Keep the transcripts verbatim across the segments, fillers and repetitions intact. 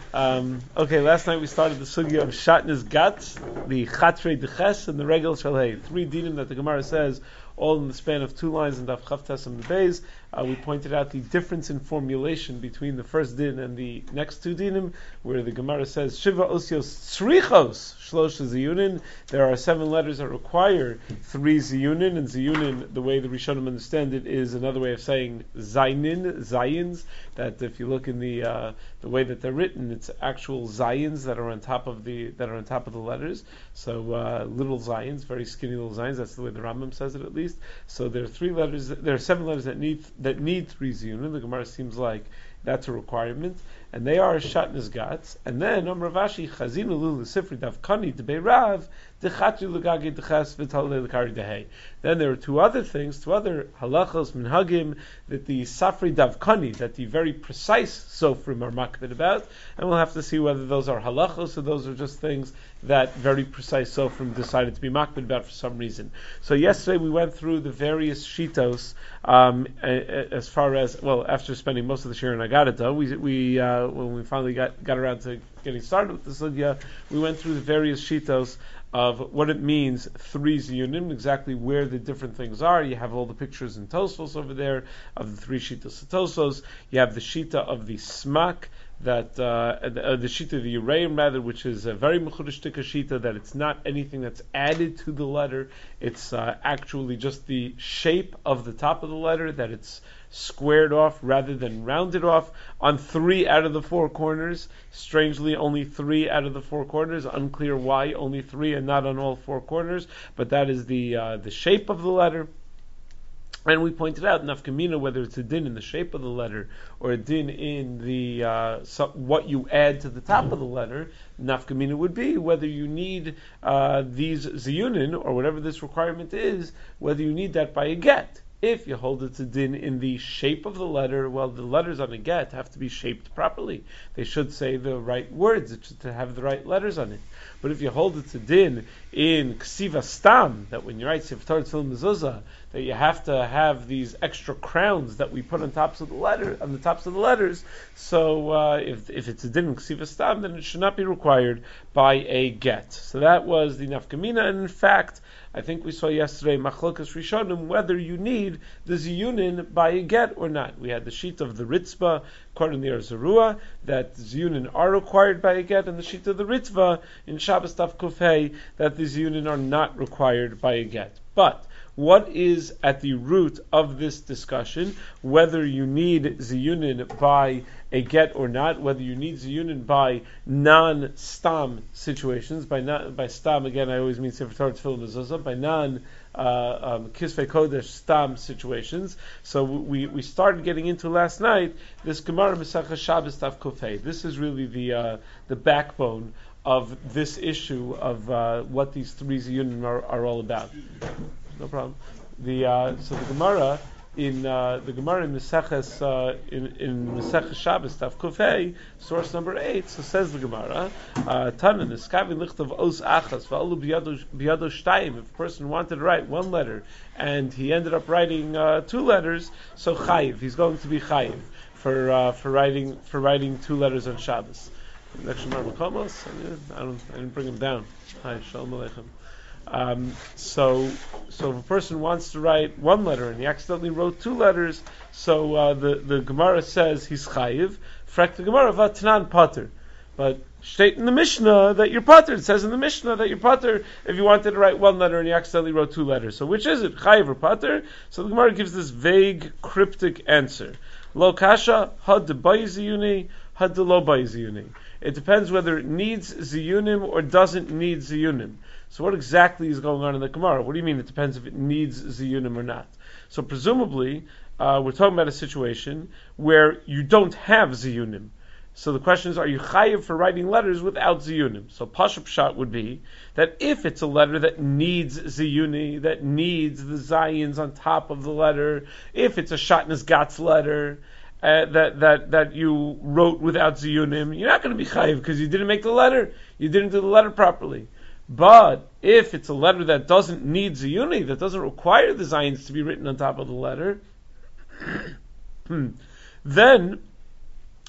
Um, okay, last night we started the sugya of Shatnez Gatz, the Chatrei Deches, and the Regel Shalhei. Three dinim that the Gemara says, all in the span of two lines in Daf Chavtes and the Beis. Uh, we pointed out the difference in formulation between the first din and the next two dinim, where the Gemara says, Shiva Osios Tzrichos Shlosh Ziyunin. There are seven letters that require three Ziyunin, and Ziyunin, the way the Rishonim understand it, is another way of saying Zainin, Zayins, that if you look in the uh, the way that they're written, it's actual Zayins that are on top of the that are on top of the letters. So uh, little Zayins, very skinny little Zayins. That's the way the Rambam says it, at least. So there are three letters. There are seven letters that need that need three ziyunim. The Gemara seems like that's a requirement, and they are Shatnez Gatz. And then Amar Rashi Chazinu Lulu Sifri Davkani Debeirav Dechatri Lugagi Deches V'Talei Lekari Dehei. Then there are two other things, two other halachos minhagim that the Safri Davkani, that the very precise sofrim are makbid about, and we'll have to see whether those are halachos or those are just things that very precise sofrim decided to be makbid about for some reason. So yesterday we went through the various shitos um, as far as, well, after spending most of the shir in Agadata, we we uh, when we finally got, got around to getting started with the sugya, we went through the various shitos of what it means, three ziyunim, exactly where the different things are. You have all the pictures in Tosfos over there of the three shitas of Tosfos. You have the shita of the smak, that uh, the, uh, the shita of the Uraim, rather, which is a very mechudishtika shita, that it's not anything that's added to the letter. It's uh, actually just the shape of the top of the letter, that it's squared off rather than rounded off on three out of the four corners. Strangely, only three out of the four corners. Unclear why only three and not on all four corners, but that is the uh, the shape of the letter. And we pointed out nafkamina, whether it's a din in the shape of the letter or a din in the uh, so what you add to the top of the letter. Nafkamina would be whether you need uh, these ziyunin or whatever this requirement is, whether you need that by a get. If you hold it to din in the shape of the letter, well, the letters on a get have to be shaped properly. They should say the right words. It should have the right letters on it. But if you hold it to din in ksiva stam, that when you write siftar tzil mezuzah, that you have to have these extra crowns that we put on tops of the letter, on the tops of the letters. So uh, if if it's a din in ksiva stam, then it should not be required by a get. So that was the nafkamina, and in fact, I think we saw yesterday machlokas rishonim whether you need the ziyunin by a get or not. We had the sheet of the ritzvah, according to the Arzarua, that ziyunin are required by a get, and the sheet of the ritzvah in Shabbos Taf Kufay that the ziyunin are not required by a get. But what is at the root of this discussion, whether you need ziyunin by a get or not, whether you need ziyunin by non-stam situations, by non, by stam, again, I always mean sefer Torah tefillah mezuzah, by non uh, um, kisvei kodesh stam situations. So we we started getting into last night this Gemara Mesachah Shabbos Taf Kufay. This is really the uh, the backbone of this issue of uh, what these three ziyunim are, are all about. No problem. The uh, so the Gemara in uh, the Gemara in Meseches uh, in in Meseches Shabbos Taf Kufay, source number eight. So says the Gemara, Tanan Eskavi Lichtav Os Achas Va'olu Biyado Biyado Shtayim. If a person wanted to write one letter and he ended up writing uh, two letters, so Chayiv, he's going to be Chayiv for uh, for writing for writing two letters on Shabbos. Next Gemara Makomos, I don't I didn't bring him down. Hi, Shalom Aleichem. Um, so, so if a person wants to write one letter and he accidentally wrote two letters, so uh, the the Gemara says he's chayiv. Frek the Gemara vatnan pater, but state in the Mishnah that you're pater. It says in the Mishnah that you're pater if you wanted to write one letter and you accidentally wrote two letters. So which is it, chayiv or pater? So the Gemara gives this vague, cryptic answer: Lo kasha had de bay ziyuni, had de lo bay ziyuni. It depends whether it needs ziyunim or doesn't need ziyunim. So what exactly is going on in the Gemara? What do you mean it depends if it needs ziyunim or not? So presumably, uh, we're talking about a situation where you don't have ziyunim. So the question is, are you chayiv for writing letters without ziyunim? So pashup shot would be that if it's a letter that needs ziyuni, that needs the zayins on top of the letter, if it's a Shatnez Gatz letter, Uh, that that that you wrote without ziyunim, you're not going to be chayiv because you didn't make the letter, you didn't do the letter properly. But if it's a letter that doesn't need ziyuni, that doesn't require the zayins to be written on top of the letter, then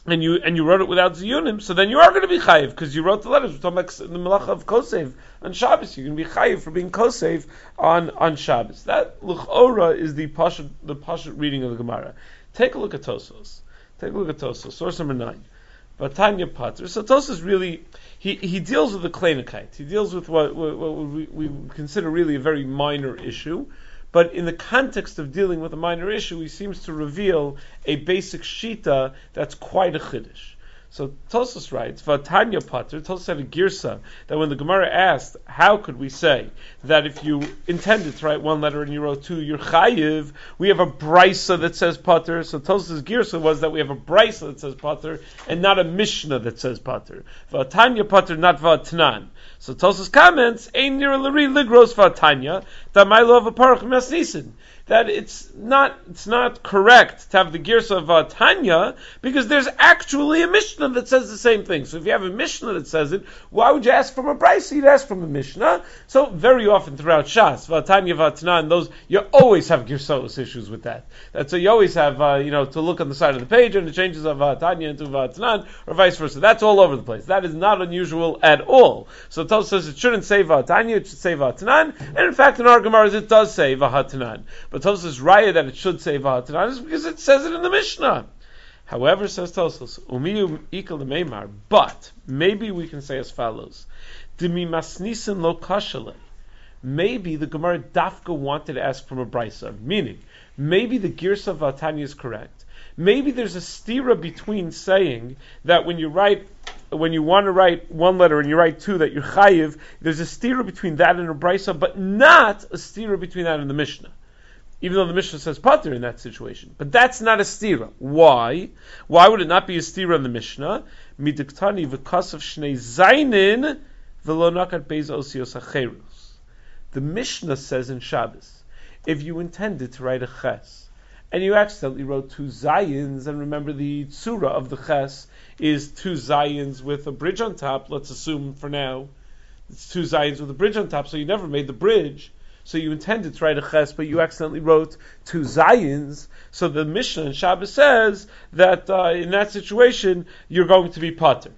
and you and you wrote it without ziyunim, so then you are going to be chayiv because you wrote the letters. We're talking about the melacha of kosev on Shabbos. You're going to be chayiv for being kosev on on Shabbos. That l'chora is the pashut the pashut reading of the Gemara. Take a look at Tosos. Take a look at Tosos. Source number nine. Vatanya Pater. So Tosos really he, he deals with the kleinigkeit. He deals with what, what, what we, we consider really a very minor issue. But in the context of dealing with a minor issue, he seems to reveal a basic shita that's quite a chiddush. So Tosos writes, Vatanya Pater, Tosos had a girsa, that when the Gemara asked, how could we say that if you intended to write one letter and you wrote two, you're chayiv, we have a brisa that says Pater. So Tosos' girsa was that we have a brisa that says Pater, and not a Mishnah that says Pater. Vatanya Pater, not Vatnan. So Tosos comments, Ein nira l'ri ligros Vatanya, that my love of parach mesnisin. That it's not it's not correct to have the girsa of uh, Tanya because there's actually a Mishnah that says the same thing. So if you have a Mishnah that says it, why would you ask from a Brisa? You'd ask from a Mishnah. So very often throughout Shas, Vatanya, Vatnan, those you always have girsos issues with that. That's so you always have uh, you know to look on the side of the page and it changes of Vatanya into Vatnan or vice versa. That's all over the place. That is not unusual at all. So Tosos says it shouldn't say Vatanya, it should say Vatnan, and in fact in our Gemaras it does say Vahatnan. But Tosos' raya that it should say Vahatanan is because it says it in the Mishnah. However, says Tosos, Umiyu ikal lemeimar, but maybe we can say as follows: Dimi masnisin lo kashale. Maybe the Gemara Dafka wanted to ask from a brisa, meaning maybe the girsa of Vatanya is correct. Maybe there's a stira between saying that when you write, when you want to write one letter and you write two, that you're chayiv. There's a stira between that and a brisa, but not a stira between that and the Mishnah. Even though the Mishnah says pater in that situation. But that's not a stira. Why? Why would it not be a stira in the Mishnah? Midiktani v'kasav shnei zainin v'lo nakat beis osios acherus. The Mishnah says in Shabbos, if you intended to write a ches, and you accidentally wrote two zayins, and remember the tzura of the ches is two zayins with a bridge on top, let's assume for now, it's two zayins with a bridge on top, so you never made the bridge. So you intended to write a ches, but you accidentally wrote two zayins. So the Mishnah in Shabbos says that uh, in that situation you're going to be pater.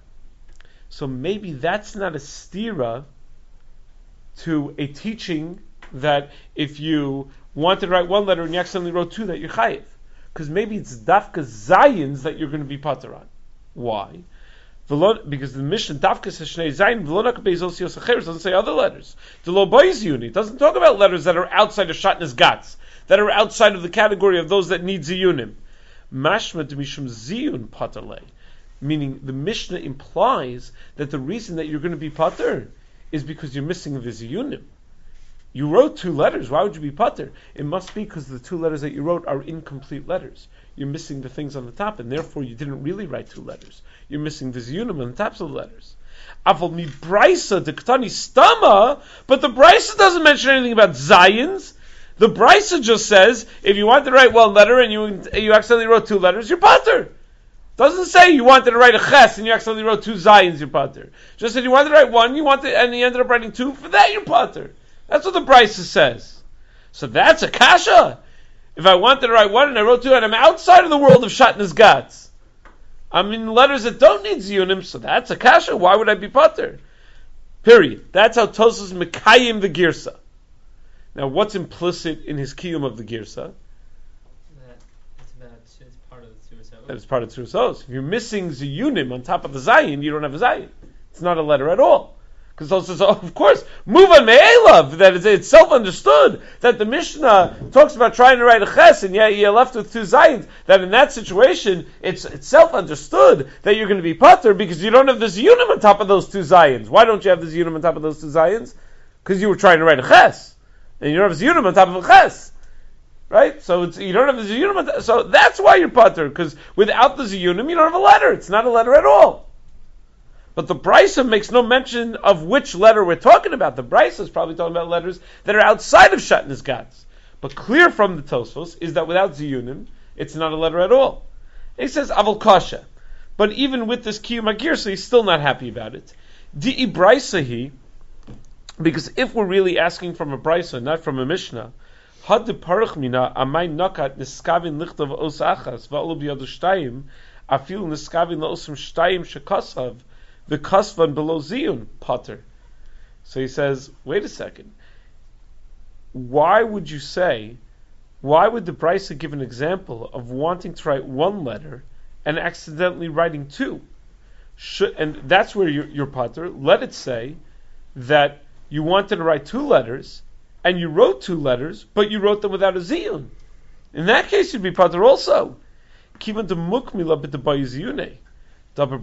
So maybe that's not a stira to a teaching that if you wanted to write one letter and you accidentally wrote two, that you're chayiv. Because maybe it's dafka zayins that you're going to be pater on. Why? Because the Mishnah Dafka says Shnei Zayin V'lonak Beis Osios Acheres doesn't say other letters. The Lo Bois Yuni doesn't talk about letters that are outside of Shatnez Gats, that are outside of the category of those that need Ziyunim. Mashma Mishum Ziyun Paterle, meaning the Mishnah implies that the reason that you're going to be pater is because you're missing the Ziyunim. You wrote two letters. Why would you be pater? It must be because the two letters that you wrote are incomplete letters. You're missing the things on the top, and therefore you didn't really write two letters. You're missing the ziyunim on the tops of the letters. Aval mi brisa de ktani stama, but the brisa doesn't mention anything about zayins. The brisa just says if you want to write one letter and you you accidentally wrote two letters, you're pater. Doesn't say you wanted to write a ches and you accidentally wrote two zayins, you're pater. Just said you wanted to write one, you wanted and you ended up writing two. For that, you're pater. That's what the brisa says. So that's a kasha. If I wanted to write one and I wrote two and I'm outside of the world of Shatnez Gats, I'm in letters that don't need ziyunim, so that's a kasha. Why would I be pater? Period. That's how Tosos mekayim the girsa. Now, what's implicit in his kiyum of the girsa? That it's about it's part of the Tzuras. That it's part of the Tzuras. If you're missing ziyunim on top of the zayin, you don't have a zayin. It's not a letter at all. Because also, so of course, muvan me'elav, that it's, it's self-understood that the Mishnah talks about trying to write a ches, and yet you're left with two zayins, that in that situation, it's, it's self-understood that you're going to be pater because you don't have the ziyunim on top of those two zayins. Why don't you have the ziyunim on top of those two zayins? Because you were trying to write a ches, and you don't have ziyunim on top of a ches. Right? So it's, you don't have the ziyunim on top, so that's why you're pater, because without the ziyunim, you don't have a letter. It's not a letter at all. But the Brisa makes no mention of which letter we're talking about. The Brisa is probably talking about letters that are outside of Shatnez Gats. But clear from the Tosfos is that without Ziyunim, it's not a letter at all. And he says, Aval Kasha. But even with this Kiyum Agir, so he's still not happy about it. Di'i Brisa hi, because if we're really asking from a Brisa, not from a Mishnah, Had de Parach Mina, Amay Nakat, Niskavin Lichtav Os Achas, Va'olu B'yadu Shtayim, Afil niskavin la'osum shtayim shekasav, the kasvan below ziyun pater. So he says, wait a second. Why would you say, why would the Brisa give an example of wanting to write one letter and accidentally writing two? Should, and that's where you're, you're pater. Let it say that you wanted to write two letters and you wrote two letters, but you wrote them without a ziyun. In that case, you'd be pater also. Kivan de mukmila bit de bayiziyune. Okay,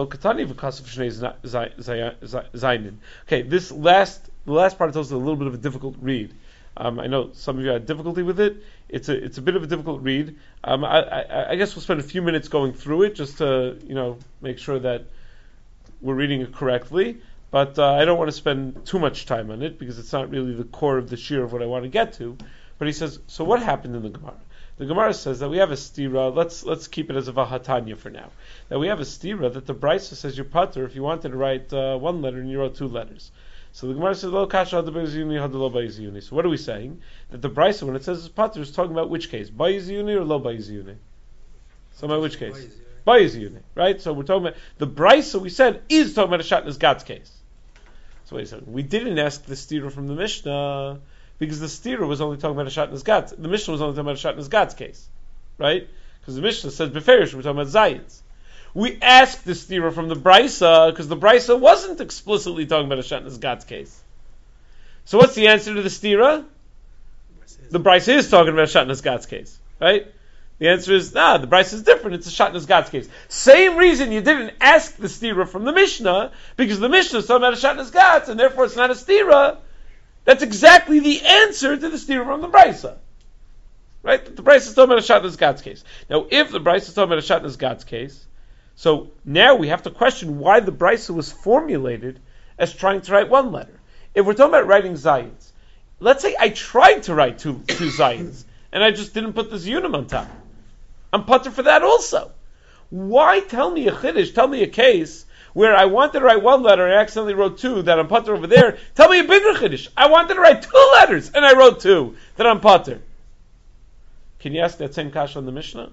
this last the last part is a little bit of a difficult read. Um, I know some of you had difficulty with it. It's a it's a bit of a difficult read. Um, I, I, I guess we'll spend a few minutes going through it just to you know make sure that we're reading it correctly. But uh, I don't want to spend too much time on it because it's not really the core of the shir of what I want to get to. But he says, so what happened in the Gemara? The Gemara says that we have a stira. Let's let's keep it as a vahatanya for now. That we have a stira that the Brisa says you're pater if you wanted to write uh, one letter and you wrote two letters. So the Gemara says lo kasha had bayiziyuni had lo bayiziyuni. So what are we saying? That the Brisa when it says it's pater is talking about which case, bayiziyuni or lo bayiziyuni? So about which case? Bayiziyuni, right? So we're talking about the Brisa we said is talking about a shatnez God's case. So wait a second. We didn't ask the stira from the Mishnah. Because the stira was only talking about a shatnez Gatz. The Mishnah was only talking about a shatnez Gatz case. Right? Because the Mishnah says beferish, we're talking about zayins. We asked the stira from the Brisa, because the Brisa wasn't explicitly talking about a shatnez Gatz case. So what's the answer to the stira? The Brisa is talking about a shatnez Gatz case. Right? The answer is, nah, the Brisa is different, it's a shatnez Gatz case. Same reason you didn't ask the stira from the Mishnah, because the Mishnah is talking about a shatnez Gatz, and therefore it's not a stira. That's exactly the answer to the stira from the Brisa. Right? The Brisa is talking about a shatnez Gatz case. Now, if the Brisa is talking about a shatnez Gatz case, so now we have to question why the Brisa was formulated as trying to write one letter. If we're talking about writing zayins, let's say I tried to write two, two zayins, and I just didn't put the ziyunim on top. I'm pater for that also. Why tell me a chiddush, tell me a case where I wanted to write one letter and I accidentally wrote two, that I'm pater over there? Tell me a bigger chiddush. I wanted to write two letters and I wrote two, that I'm pater. Can you ask that same kasha on the Mishnah?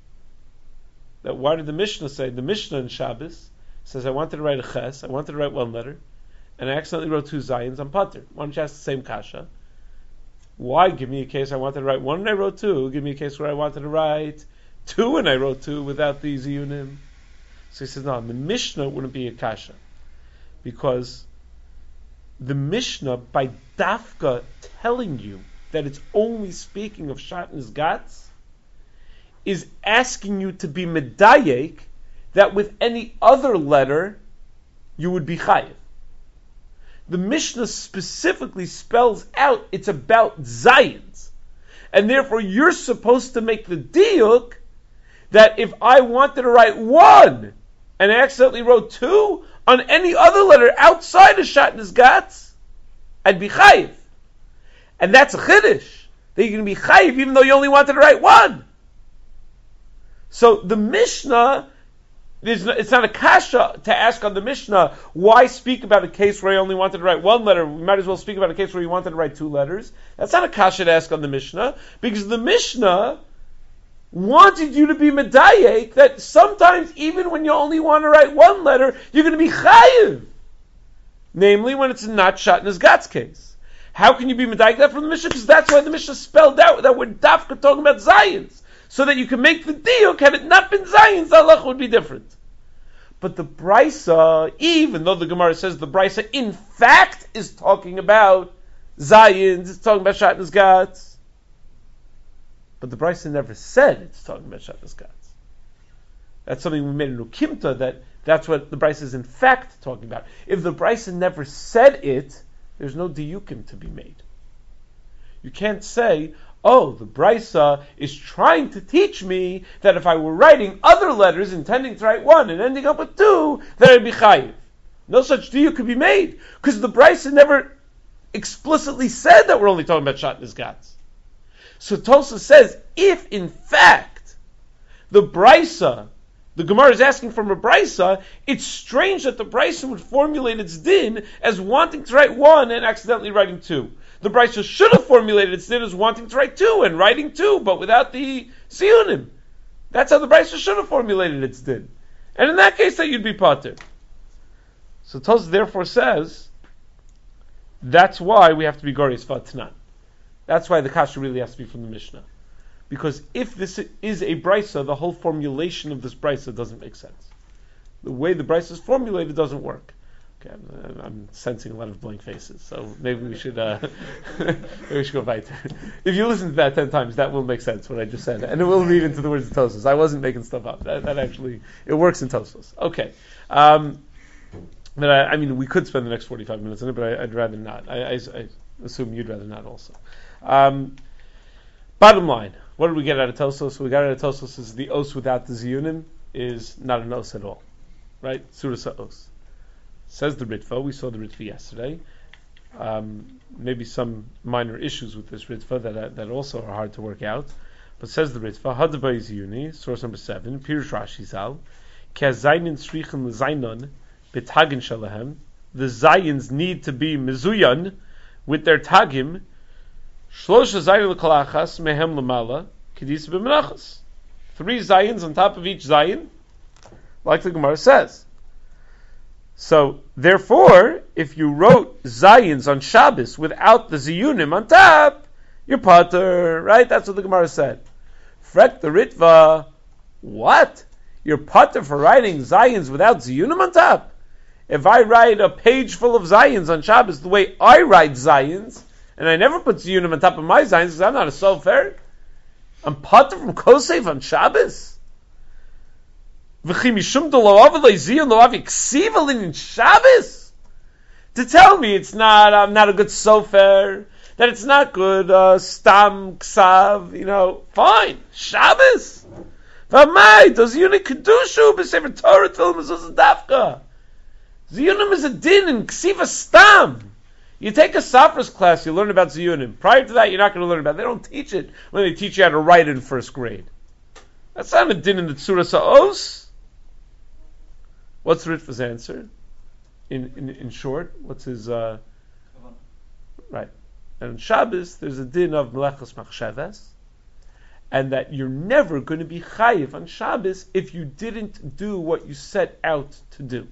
That why did the Mishnah say, the Mishnah in Shabbos says I wanted to write a ches, I wanted to write one letter, and I accidentally wrote two zayins, I'm pater. Why don't you ask the same kasha? Why give me a case I wanted to write one and I wrote two, give me a case where I wanted to write two and I wrote two without the ziyunim? So he says, no, the Mishnah wouldn't be a kasha. Because the Mishnah, by dafka telling you that it's only speaking of shatnez Gatz, is asking you to be medayek that with any other letter you would be chayiv. The Mishnah specifically spells out it's about zayins. And therefore you're supposed to make the diuk that if I wanted to write one and I accidentally wrote two on any other letter outside of shatnez Gatz, I'd be chayiv. And that's a chiddush. That you're going to be chayiv even though you only wanted to write one. So the Mishnah, no, it's not a kasha to ask on the Mishnah, why speak about a case where I only wanted to write one letter? We might as well speak about a case where you wanted to write two letters. That's not a kasha to ask on the Mishnah, because the Mishnah wanted you to be medayek that sometimes even when you only want to write one letter, you're going to be chayiv. Namely, when it's not shatnez Gatz case. How can you be medayek that from the Mishnah? Because that's why the Mishnah spelled out that we're dafka talking about zayins. So that you can make the diuk, had it not been zayins, the halacha would be different. But the Brisa, even though the Gemara says the Brisa in fact is talking about zayins, it's talking about shatnez Gatz, but the Brisa never said it's talking about shatnez Gatz. That's something we made in Ukimta, that that's what the Brisa is in fact talking about. If the Brisa never said it, there's no diukim to be made. You can't say, oh, the Brisa is trying to teach me that if I were writing other letters, intending to write one and ending up with two, that I'd be chayiv. No such diuk could be made, because the Brisa never explicitly said that we're only talking about shatnez Gatz. So Tosa says, if in fact the Brisa, the Gemara is asking from a Brisa, it's strange that the Brisa would formulate its din as wanting to write one and accidentally writing two. The Brisa should have formulated its din as wanting to write two and writing two, but without the siyunim. That's how the Brisa should have formulated its din. And in that case, that you'd be pater. So Tosfos therefore says, that's why we have to be Goris Vatnan. That's why the kasha really has to be from the Mishnah. Because if this is a Brisa, the whole formulation of this Brisa doesn't make sense. The way the Brisa is formulated doesn't work. Okay, I'm, I'm sensing a lot of blank faces, so maybe we should uh, maybe we should go weiter. If you listen to that ten times, that will make sense what I just said, and it will read into the words of Tosfos. I wasn't making stuff up. That, that actually it works in Tosfos. Okay, um, but I, I mean we could spend the next forty-five minutes on it, but I, I'd rather not. I, I, I assume you'd rather not also. Um, bottom line, what did we get out of Tosfos? We got out of Tosfos is the os without the ziyunim is not an os at all, right? Surah os. Says the Ritva, we saw the Ritva yesterday. Um, maybe some minor issues with this Ritva that uh, that also are hard to work out. But says the Ritva, Hadavai Ziyuni, source number seven, Pirush Rashi Zal, Ke Zayin Srichen L'Zainon, B'Tagin Shalahem, the Zayins need to be Mizuyan with their Tagim, Shlosh Zayin L'Kalachas, Mehem L'Mala, Kedis B'Menachas. Three Zayins on top of each Zayin, like the Gemara says. So, therefore, if you wrote Zayins on Shabbos without the Ziyunim on top, you're pater, right? That's what the Gemara said. Frek the Ritva, what? You're pater for writing Zayins without Ziyunim on top? If I write a page full of Zayins on Shabbos the way I write Zayins, and I never put Ziyunim on top of my Zayins because I'm not a sofer, I'm pater from Kosev on Shabbos? To tell me it's not, I'm not a good sofer, that it's not good, uh, stam, ksav, you know, fine, Shabbos. V'amai, does Ziyunim kedushu b'sefer Torah till mezuzah dafka. Ziyunim is a din in ksiva stam. You take a Safras class, you learn about Ziyunim. Prior to that, you're not going to learn about it. They don't teach it when they teach you how to write it in first grade. That's not a din in the Tzura Sa'os. What's Ritva's answer? In, in in short, what's his uh, right? And on Shabbos, there's a din of melechos machshavas, and that you're never going to be chayiv on Shabbos if you didn't do what you set out to do.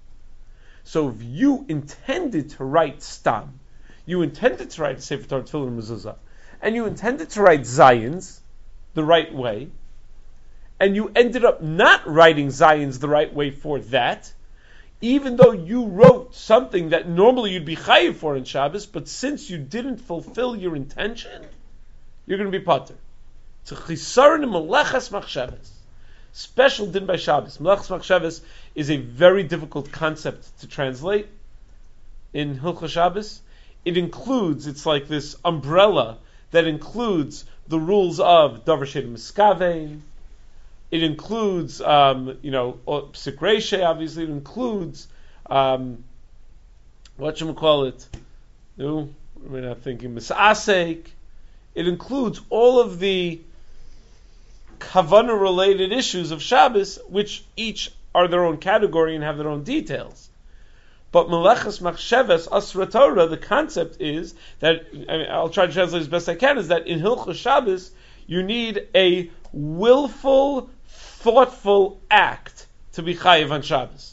So if you intended to write stam, you intended to write Sefer Torah, Tefillah, and Mezuzah, and you intended to write Zayins the right way, and you ended up not writing Zayins the right way for that, even though you wrote something that normally you'd be chayiv for in Shabbos, but since you didn't fulfill your intention, you're going to be pater. It's a chisaron melechas machshavas. Special din by Shabbos. Melechas machshavas is a very difficult concept to translate in Hilchos Shabbos. It includes, it's like this umbrella that includes the rules of davar she'ein miskavein. It includes, um, you know, psik reishe, obviously. It includes, um, what should we call it? No, we're not thinking misasek. It includes all of the kavanah-related issues of Shabbos, which each are their own category and have their own details. But melechas machshavas asra Torah, the concept is that, I mean, I'll try to translate as best I can, is that in Hilchos Shabbos, you need a willful, thoughtful act to be chayiv on Shabbos.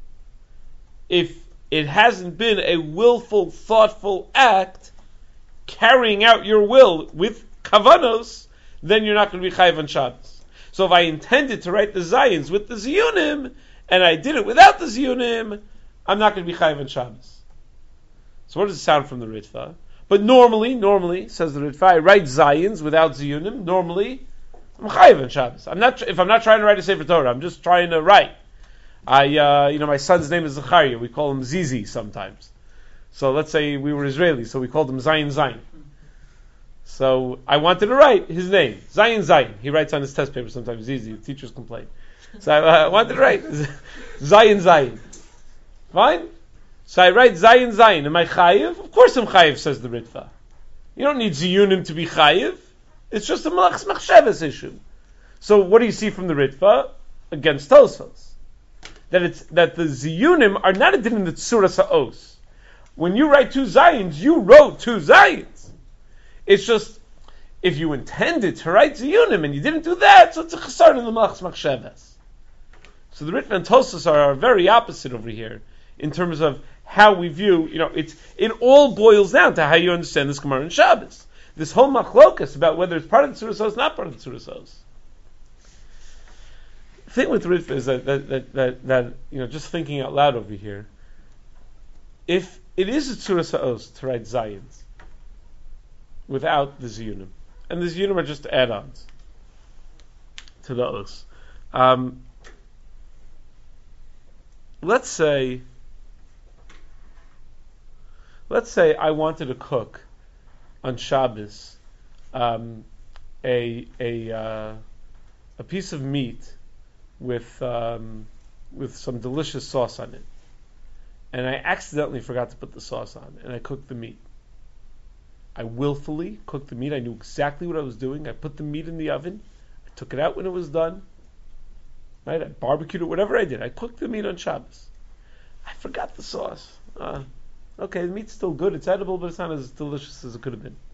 If it hasn't been a willful, thoughtful act carrying out your will with kavanos, then you're not going to be chayiv on Shabbos. So if I intended to write the Zayins with the Ziyunim, and I did it without the Ziyunim, I'm not going to be chayiv on Shabbos. So what does it sound from the Ritva? But normally, normally, says the Ritva, I write Zayins without Ziyunim, normally, I'm chayiv on Shabbos. I'm not, if I'm not trying to write a Sefer Torah, I'm just trying to write. I, uh, you know, my son's name is Zachariah. We call him Zizi sometimes. So let's say we were Israeli, so we called him Zayin Zayin. So I wanted to write his name, Zayin Zayin. He writes on his test paper sometimes, Zizi. The teachers complain. So I uh, wanted to write Zayin Zayin. Fine? So I write Zayin Zayin. Am I chayiv? Of course I'm chayiv, says the Ritva. You don't need Ziyunim to be chayiv. It's just a melechas machshavas issue. So what do you see from the Ritva against Tosfos? That it's that the Ziyunim are not a din in the Tzura Sa'os. When you write two Zayins, you wrote two Zayins. It's just If you intended to write ziyunim and you didn't do that, so it's a chasar in the malachas machshavas. So the Ritva and Tosfos are, are very opposite over here in terms of how we view. You know, it's it all boils down to how you understand this Gemara in Shabbos. This whole machlokas about whether it's part of the Tzuras Os, not part of the Tzuras Os. The thing with Ritva is that that, that that that you know, just thinking out loud over here, if it is a Tzuras Os to write Zayins without the Ziyunim, and the Ziyunim are just add-ons to the Os. Um, let's say, let's say I wanted to cook on Shabbos um, a a uh, a piece of meat with um, with some delicious sauce on it, and I accidentally forgot to put the sauce on, and I cooked the meat. I willfully cooked the meat. I knew exactly what I was doing. I put the meat in the oven. I took it out when it was done. Right? I barbecued it, whatever I did. I cooked the meat on Shabbos. I forgot the sauce. Uh, okay, the meat's still good. It's edible, but it's not as delicious as it could have been.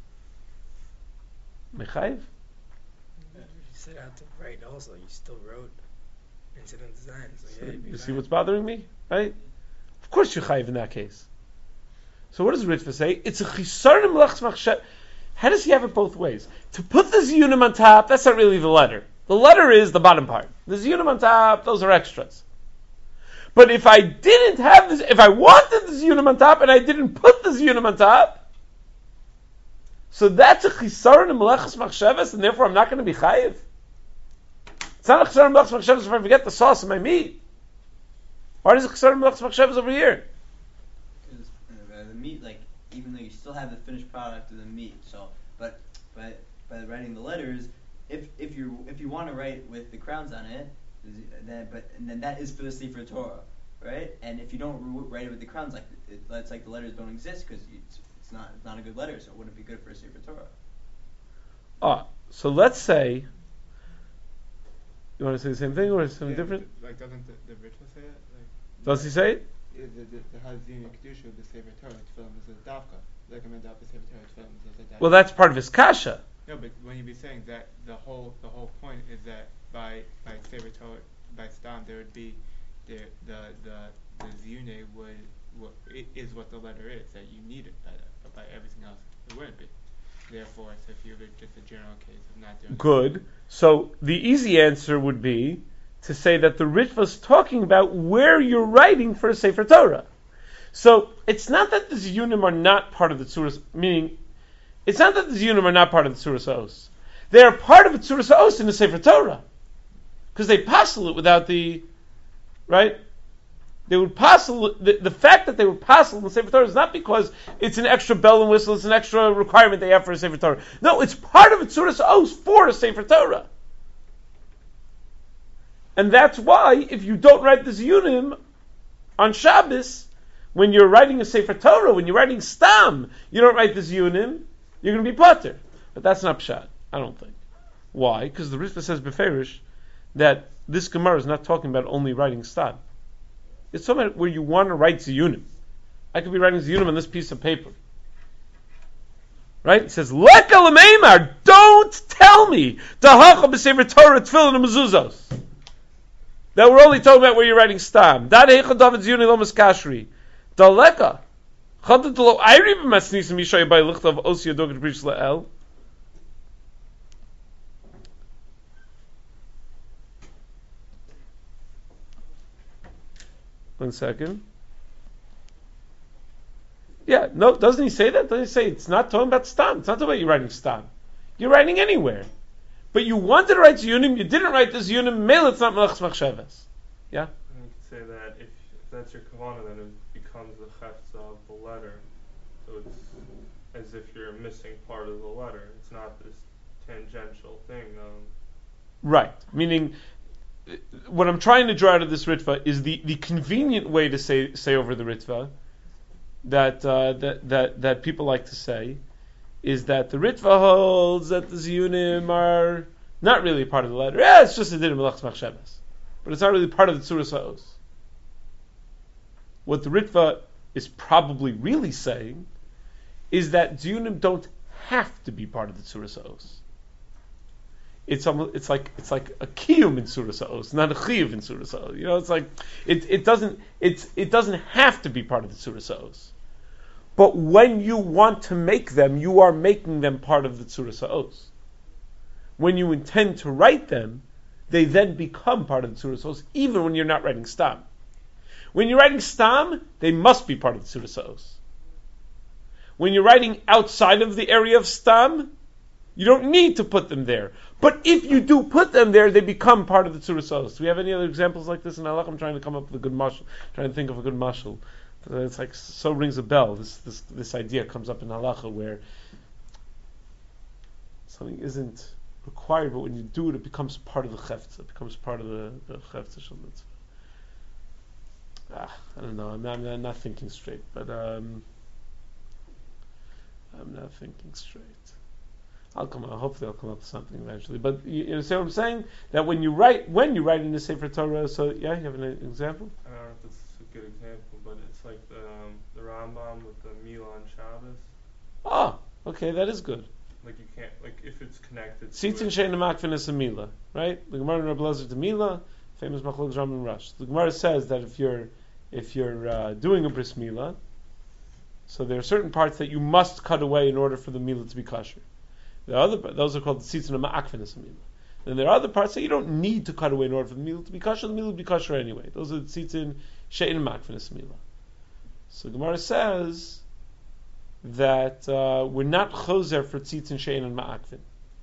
Mechayev? You set out to write also. You still wrote incident design. So So yeah, you be see fine. what's bothering me? Right? Of course you're chayiv in that case. So what does Ritva say? It's a chisarim lachs machshav. How does he have it both ways? To put the ziyunim on top, that's not really the letter. The letter is the bottom part. The ziyunim on top, those are extras. But if I didn't have this, if I wanted the ziyunim on top and I didn't put the ziyunim on top, so that's a chisarim lachs machshavas, and therefore I'm not going to be chayiv. It's not a chisarim lachs machshavas if I forget the sauce in my meat. Why does it chisarim lachs machshavas over here? Uh, the meat, like, even though you still have the finished product of the meat, so, but by by writing the letters, if if you if you want to write with the crowns on it, then but and then that is for the Sefer Torah, right? And if you don't write it with the crowns, like it, it's like the letters don't exist because it's, it's not it's not a good letter, so it wouldn't be good for a Sefer Torah. Ah, so let's say. You want to say the same thing or something Yeah, different? Like, doesn't the, the Ritva say it? Like, Does he say it? yeah, the the the Hazin Kedusha of the Sefer Torah Tefillim is a davka. Recommend that the Sefer Torah Tefillim is a davka. Well, that's part of his kasha. No, but when you be saying that, the whole the whole point is that by by Sefer Torah by Stam there would be the the the the ziyune would what it is what the letter is that you need it by that, but by everything else it wouldn't be. Therefore, it's if you're just a general case of not doing Good. So the easy answer would be to say that the Ritva is talking about where you're writing for a Sefer Torah. So it's not that the Ziyunim are not part of the Tzuras, meaning it's not that the Ziyunim are not part of the Tzuras Os. They are part of the Tzuras Os in the Sefer Torah. Because they passel it without the, right? They would passel, the, the fact that they would passel in the Sefer Torah is not because it's an extra bell and whistle, it's an extra requirement they have for a Sefer Torah. No, it's part of a Tzuras Os for a Sefer Torah. And that's why, if you don't write the Ziyunim on Shabbos, when you're writing a Sefer Torah, when you're writing Stam, you don't write the Ziyunim, you're going to be potter. But that's not pshat, I don't think. Why? Because the Ritva says beferish that this Gemara is not talking about only writing Stam. It's talking about where you want to write Ziyunim. I could be writing Ziyunim on this piece of paper. Right? It says, Leka l'meimar, don't tell me, Dahacha b'sefer Torah tefillin and mezuzos. That we're only talking about where you're writing Stam. That heicha David Ziyuni lo miskashri. Daleka. Chadat lo ayri b'masnisim yishay by lichtav osi yadog b'rish le'el. One second. Yeah, no, doesn't he say that? Doesn't he say it's not talking about Stam? It's not talking about you writing Stam. You're writing anywhere. But you wanted to write Ziyunim, you didn't write the Ziyunim, mail it's not Melach's Machshavas. Yeah? You could say that if, if that's your kavanah, then it becomes the chefza of the letter. So it's as if you're missing part of the letter. It's not this tangential thing. Um, Right. Meaning, what I'm trying to draw out of this Ritva is the, the convenient way to say say over the Ritva that, uh, that that that people like to say is that the Ritva holds that the Ziyunim are not really part of the letter. Yeah, it's just a din of Melach's Machshavas. But it's not really part of the Tzuras Ha'os. What the Ritva is probably really saying is that Ziyunim don't have to be part of the Tzura Sa'os. It's almost, it's like it's like a kiyum in Surah Sa'os, not a chiyuv in Surah Sa'os. You know, it's like it it doesn't it's it doesn't have to be part of the Surah Sa'os. But when you want to make them, you are making them part of the Tzura Sa'os. When you intend to write them, they then become part of the Tzura Sa'os, even when you're not writing Stam. When you're writing Stam, they must be part of the Tzura Sa'os. When you're writing outside of the area of Stam, you don't need to put them there. But if you do put them there, they become part of the Tzura Sa'os. Do we have any other examples like this in Halakha? I'm trying to come up with a good mashal, trying to think of a good mashal. It's like, so rings a bell. This this this idea comes up in Halakha where something isn't required, but when you do it, it becomes part of the chefetz. It becomes part of the, the chefetz shel mitzvah. Ah, I don't know. I'm not, I'm not thinking straight, but um, I'm not thinking straight. I'll come up. Hopefully, I'll come up with something eventually. But you, you understand what I'm saying? That when you write, when you write in the Sefer Torah, so yeah, you have an example. I don't know if this is a good example, but it's like the um, the Rambam with the Mila on Shabbos. Oh, okay, that is good. Like you can't, like if it's connected. Tzitzin shein makvin is a Mila, right? The Gemara in Rabbi Lezer to Mila, famous Machlokes Rambam and Rush. The Gemara says that if you're if you're uh, doing a bris Mila, so there are certain parts that you must cut away in order for the Mila to be kosher. The other, those are called the tzitzin ma'akvin as a Mila. Then there are other parts that you don't need to cut away in order for the Mila to be kosher. The Mila will be kosher anyway. Those are the tzitzin shein makvin as a Mila. So Gemara says that uh, we're not chozer for tzitzin shein and ma'akvin.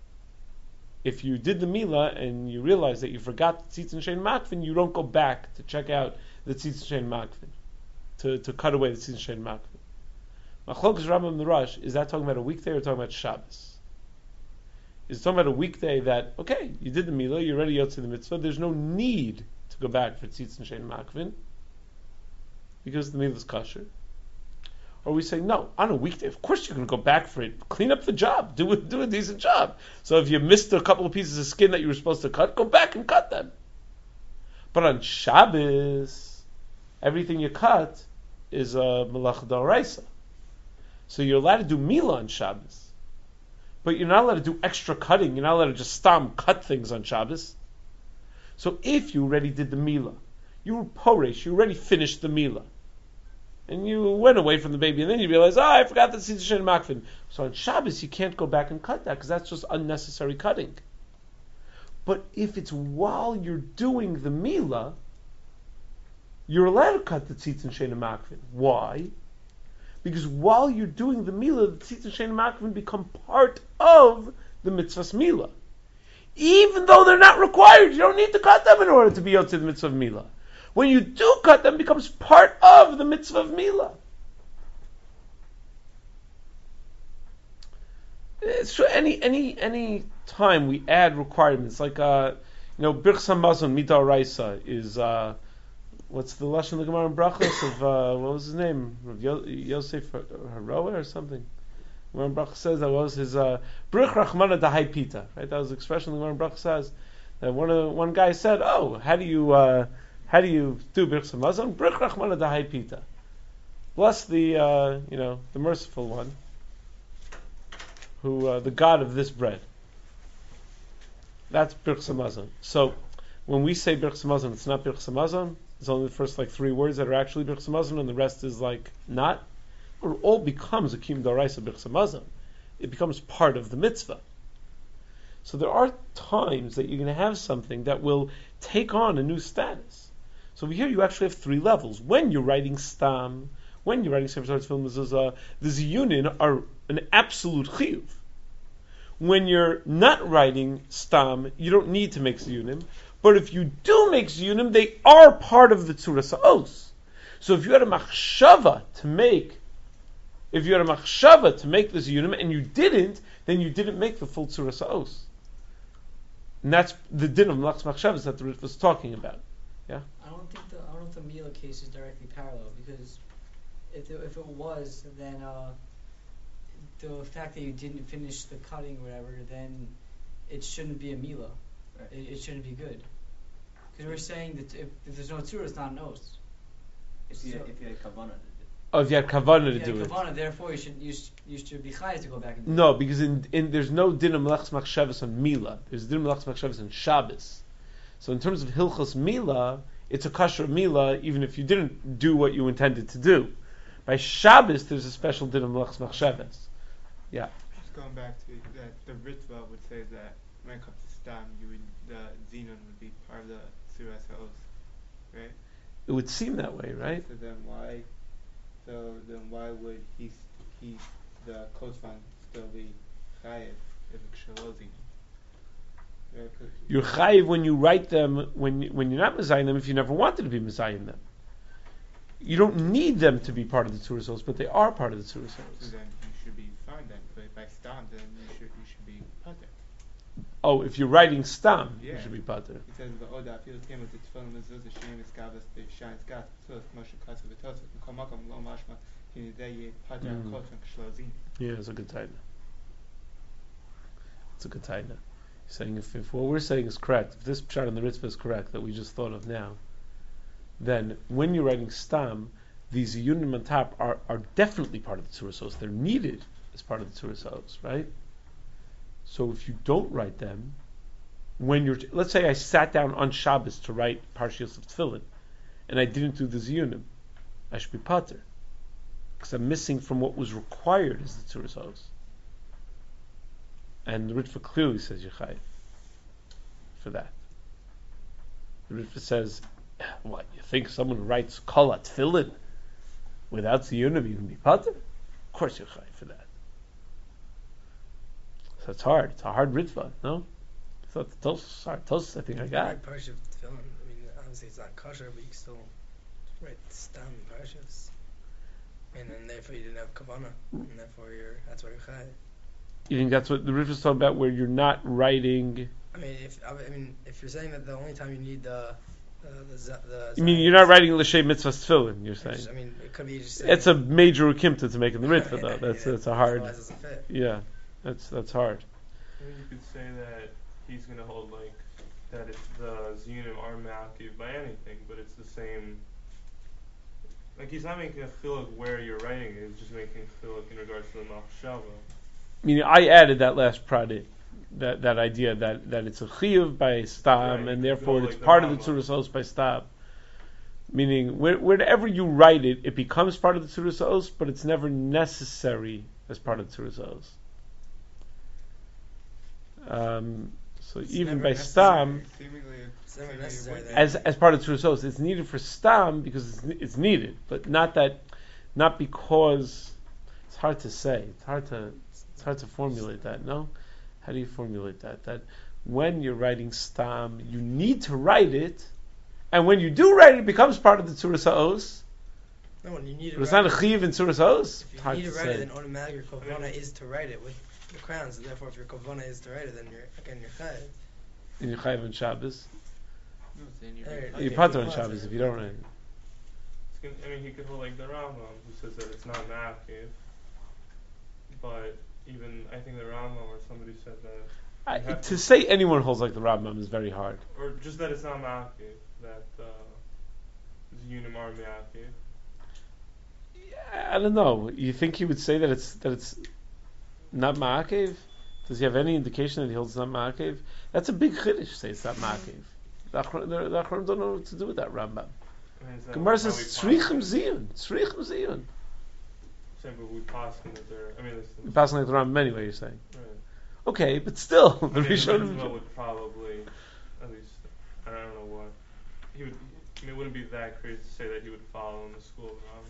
If you did the Mila and you realize that you forgot the tzitzin shein ma'akvin, you don't go back to check out the tzitzin shein ma'akvin, to, to cut away the tzitzin shein ma'akvin. Machlokes Rambam and the Rush, is that talking about a weekday or talking about Shabbos? Is it talking about a weekday that, okay, you did the Mila, you're ready to the mitzvah, there's no need to go back for tzitzin shein ma'akvin, because the Mila is kosher? Or we say, no, on a weekday, of course you're going to go back for it. Clean up the job. Do it, do a decent job. So if you missed a couple of pieces of skin that you were supposed to cut, go back and cut them. But on Shabbos, everything you cut is a melach d'oraisa. So you're allowed to do Mila on Shabbos. But you're not allowed to do extra cutting. You're not allowed to just stam cut things on Shabbos. So if you already did the Mila, you were poresh, you already finished the Mila, and you went away from the baby, and then you realize, oh, I forgot the tzitzin shein makvin. So on Shabbos, you can't go back and cut that, because that's just unnecessary cutting. But if it's while you're doing the Mila, you're allowed to cut the tzitzin shein makvin. Why? Because while you're doing the Mila, the tzitzin shein makvin become part of the mitzvah's Mila. Even though they're not required, you don't need to cut them in order to be yotzei the mitzvah of Mila. When you do cut them, it becomes part of the mitzvah of Mila. It's true. Any any any time we add requirements, like uh, you know, Birchas Hamazon Midaraisa is uh, what's the lashon of the Gemara in Brachos of uh, what was his name? Rav Yo- Yosef Haroeh or something. Gemara in Brachos says that was his uh, Bruch Rachmana Dahai Pita. Right, that was the expression the Gemara in Brachos says. That one of one guy said, "Oh, how do you?" Uh, How do you do Birchas Hamazon? Bruch Rachmana Dahai Pita. Bless the uh, you know the merciful one, who uh, the God of this bread. That's Birchas Hamazon. So when we say Birchas Hamazon, it's not Birchas Hamazon. It's only the first like three words that are actually Birchas Hamazon, and the rest is like not. It all becomes a Kiyum D'Oraisa Birchas Hamazon. It becomes part of the mitzvah. So there are times that you're going to have something that will take on a new status. So over here you actually have three levels. When you're writing Stam, when you're writing Sefer Torah Tefillah Mezuzah, the Ziyunin are an absolute chiyuv. When you're not writing Stam, you don't need to make Ziyunim. But if you do make Ziyunim, they are part of the Tzura Sa'os. So if you had a machshava to make, if you had a machshava to make the Ziyunim and you didn't, then you didn't make the full Tzura Sa'os. And that's the din of Malach's machshavas that the Ritva was talking about. Yeah. I don't think the I don't think the Mila case is directly parallel, because if it, if it was, then uh, the fact that you didn't finish the cutting or whatever, then it shouldn't be a Mila. Right. It, it shouldn't be good. Because we're saying that if, if there's no tzura, it's not an os. If you, if you had kavanah to do. Oh, if you had kavanah If to you do had it. kavanah, therefore you should you should, you should be chayav to go back and do No, it. because in, in there's no din of melachs machshavas on Mila. There's din of melachs machshavas on Shabbos. So in terms of hilchos Mila, it's a kasher Mila even if you didn't do what you intended to do. By Shabbos, there's a special din of melachs machshavas. Yeah. Just going back to that, the Ritva would say that when it comes to Stam, you would, the Xenon would be part of the Suras Ha'os, right? It would seem that way, right? So then why, so then why would he, he, the Kosvan still be Chayev if it's Shalozin? Right? 'Cause You're chayiv when you write them, when you- when you're not messiahing them, if you never wanted to be messiahing them. You don't need them to be part of the Tzuras Ha'os, but they are part of the Tzuras So Ha'os. then you should be fine then, but by Stam then you should you should be Pater. Oh, if you're writing stam, you Yeah. should be pater. He says the Oda feels came with the Tefillin Mezuzah Shem Iskavas the Shines Gas Tzulas Moshe Katsu V'Tosas Mkomakom Lo Mashma Hinidei Pater Mm. Kotvan Kshlozin. Yeah, it's a good taina. It's a good taina. Saying if, if what we're saying is correct, if this pshat in the Ritva is correct that we just thought of now, then when you're writing stam, these yunim on top are, are definitely part of the Tzuras Ha'os. They're needed as part of the Tzuras Ha'os, right? So if you don't write them, when you're, let's say I sat down on Shabbos to write Parshias of Tefillin, and I didn't do the ziyunim, I should be pater, because I'm missing from what was required as the Tzuras Ha'os. And the Ritva clearly says Yechayev for that. The Ritva says, what, you think someone who writes Kol HaTefillin without ziyunim, you can be pater? Of course you're Yechayev for that. So it's hard. It's a hard Ritva, no? I thought the Tos, sorry, Tos, I think I got. Right, Parsha of Tefillin. I mean, obviously it's not kosher, but you can still write stam parshas. And then therefore you didn't have kavanah, and therefore you're that's why you're chayav. You think that's what the Ritva's talking about, where you're not writing... I mean, if I mean, if you're saying that the only time you need the uh, the z- the I mean, you're not writing L'Shem Mitzvah Tefillin, you're saying. I mean, it could be just. It's a major ukimta to make in the Ritva, though. Yeah, That's yeah, that's a hard... otherwise it doesn't fit. Yeah, that's that's hard. Maybe you could say that he's going to hold like that if the Zionim are ma'akiv by anything, but it's the same. Like he's not making a chiluk where you're writing it; he's just making a chiluk in regards to the machshava. I mean, I added that last pradit, that that idea that, that it's a chiyuv by stam, Right, and you therefore go it's like the part of the Rambam. Tzuras Ha'os by stam. Meaning, where, wherever you write it, it becomes part of the Tzuras Ha'os, but it's never necessary as part of the Tzuras Ha'os. Um, so It's even never by necessary. stam, Seemingly, It's never seemingly necessary would that- be. as as part of Tzuras Ha'os, it's needed for stam because it's, ne- it's needed, but not that, not because. It's hard to say. It's hard to it's hard to formulate that. No, how do you formulate that? That when you're writing stam, you need to write it, and when you do write it, it becomes part of the Tzuras Ha'os. No, when you need to But it's write not a it, chiv in Tzuras Ha'os. if It's you hard need to to write it, say. then automatically your kavanah is to write it with the crowns. And therefore, if your kavanah is to write it, then you're again you're chayav. In your Chayiv and Shabbos, No, then you're There, okay. you're okay, pater on you're pater. Shabbos if you don't write it. It's gonna, I mean, he could hold like the Rambam, who says that it's not ma'akiv, but even I think the Rambam or somebody said that, I, You have to to- say anyone holds like the Rambam is very hard. or just that it's not ma'akiv, that uh, Zionim are ma'akiv. I don't know. You think he would say that it's that it's not ma'akev? Does he have any indication that he holds not ma'akev? That's a big chiddush. Say it's not ma'akev. The Achron the the Achronim don't know what to do with that Rambam. I mean, is that Gemara how says we tzrichem pass- ziyun, tzrichem ziyun. Same, but we pass them that they're. I mean, it's You're passing like the Rambam anyway. You're saying right. okay, but still the I mean, the Rishonim. Ritva would probably, at least, I don't know what he would. I mean, it wouldn't be that crazy to say that he would follow in the school of Rambam.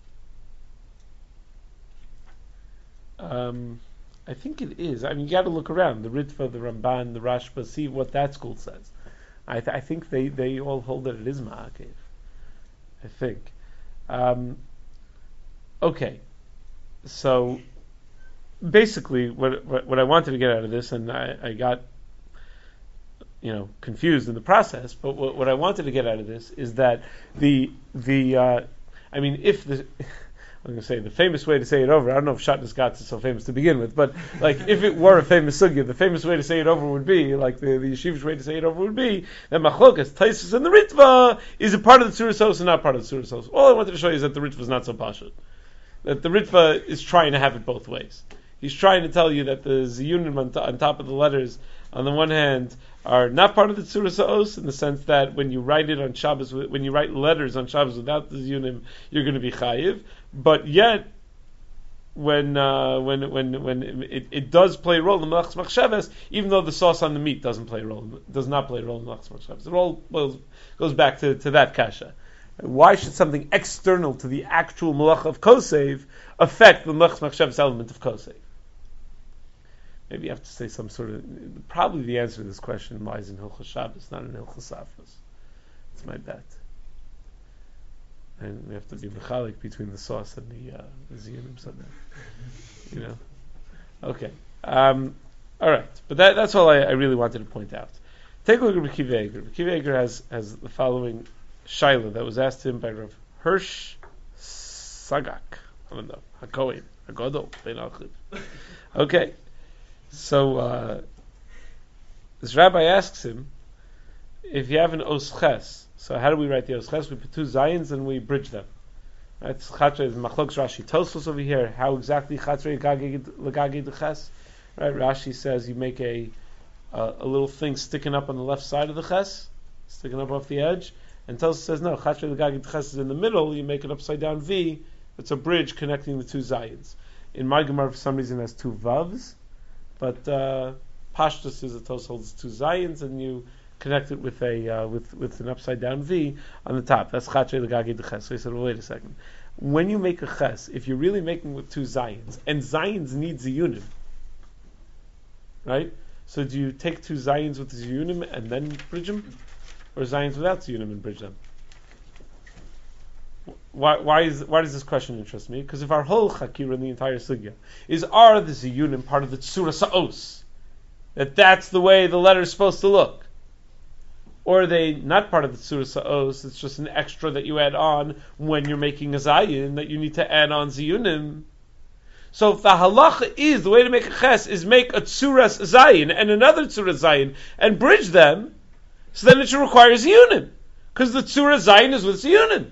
Um, I think it is. I mean, you got to look around the Ritva, the Ramban, the Rashba, see what that school says. I, th- I think they, they all hold that it is ma'akev. I think. Um, okay, so basically, what, what what I wanted to get out of this, and I, I got, you know, confused in the process. But what, what I wanted to get out of this is that the the uh, I mean, if the I'm going to say the famous way to say it over. I don't know if Shatnez Gatz is so famous to begin with, but like if it were a famous sugya, the famous way to say it over would be, like the, the yeshivish way to say it over would be, that Machlokas, Taisus, and the Ritva is a part of the Tzuras Os and not part of the Tzuras Os. All I wanted to show you is that the Ritva is not so pashut. That the Ritva is trying to have it both ways. He's trying to tell you that the Ziyunim on, on top of the letters, on the one hand, are not part of the Tzuras Os in the sense that when you write it on Shabbos, when you write letters on Shabbos without the Ziyunim, you're going to be chayiv. But yet, when uh, when when when it, it does play a role in Melach's Machshavas, even though the sauce on the meat doesn't play a role, does not play a role in Melach's Machshavas. It all well, goes back to, to that kasha. Why should something external to the actual Melach of Kosev affect the Melach's Machshavas element of Kosev? Maybe you have to say some sort of. Probably the answer to this question lies in Hilchos Shabbos, not in Hilchos Safos. It's my bet. And we have to be mechalik between the sauce and the uh, the ziyunim somehow. You know. Okay. Um, all right. But that, that's all I, I really wanted to point out. Take a look at Rabbi Akiva Eiger. Rabbi Akiva Eiger has has the following shaila that was asked to him by Rav Hirsch Sagak. I don't know. Hakohen. Hagodol. Ben Alchid. Okay. So uh, this rabbi asks him, if you have an os ches, so how do we write the os ches? We put two zayins and we bridge them. Right? Chatre is machlokes Rashi Tosfos over here. How exactly chatre legagid the ches? Right? Rashi says you make a uh, a little thing sticking up on the left side of the ches, sticking up off the edge, and Tosfos says no. Chatre legagid the ches is in the middle. You make an upside down V. It's a bridge connecting the two zayins. In my Gemara, for some reason, it has two vavs. But uh, Pashtus is a Tos holds two zayins, and you connect it with a uh, with with an upside down V on the top. That's Chatre Legagi de Ches. So he said, well, wait a second. When you make a Ches, if you're really making with two zayins, and zayins need ziyunim, right? So do you take two zayins with ziyunim and then bridge them, or zayins without ziyunim and bridge them? Why, why is why does this question interest me? Because if our whole chakira in the entire sugya is are the ziyunim part of the tzura sa'os, that that's the way the letter is supposed to look, or are they not part of the tzura sa'os? It's just an extra that you add on when you're making a zayin that you need to add on ziyunim. So if the halacha is the way to make a ches is make a tzuras zayin and another tzuras zayin and bridge them, so then it should require ziyunim because the tzura zayin is with ziyunim.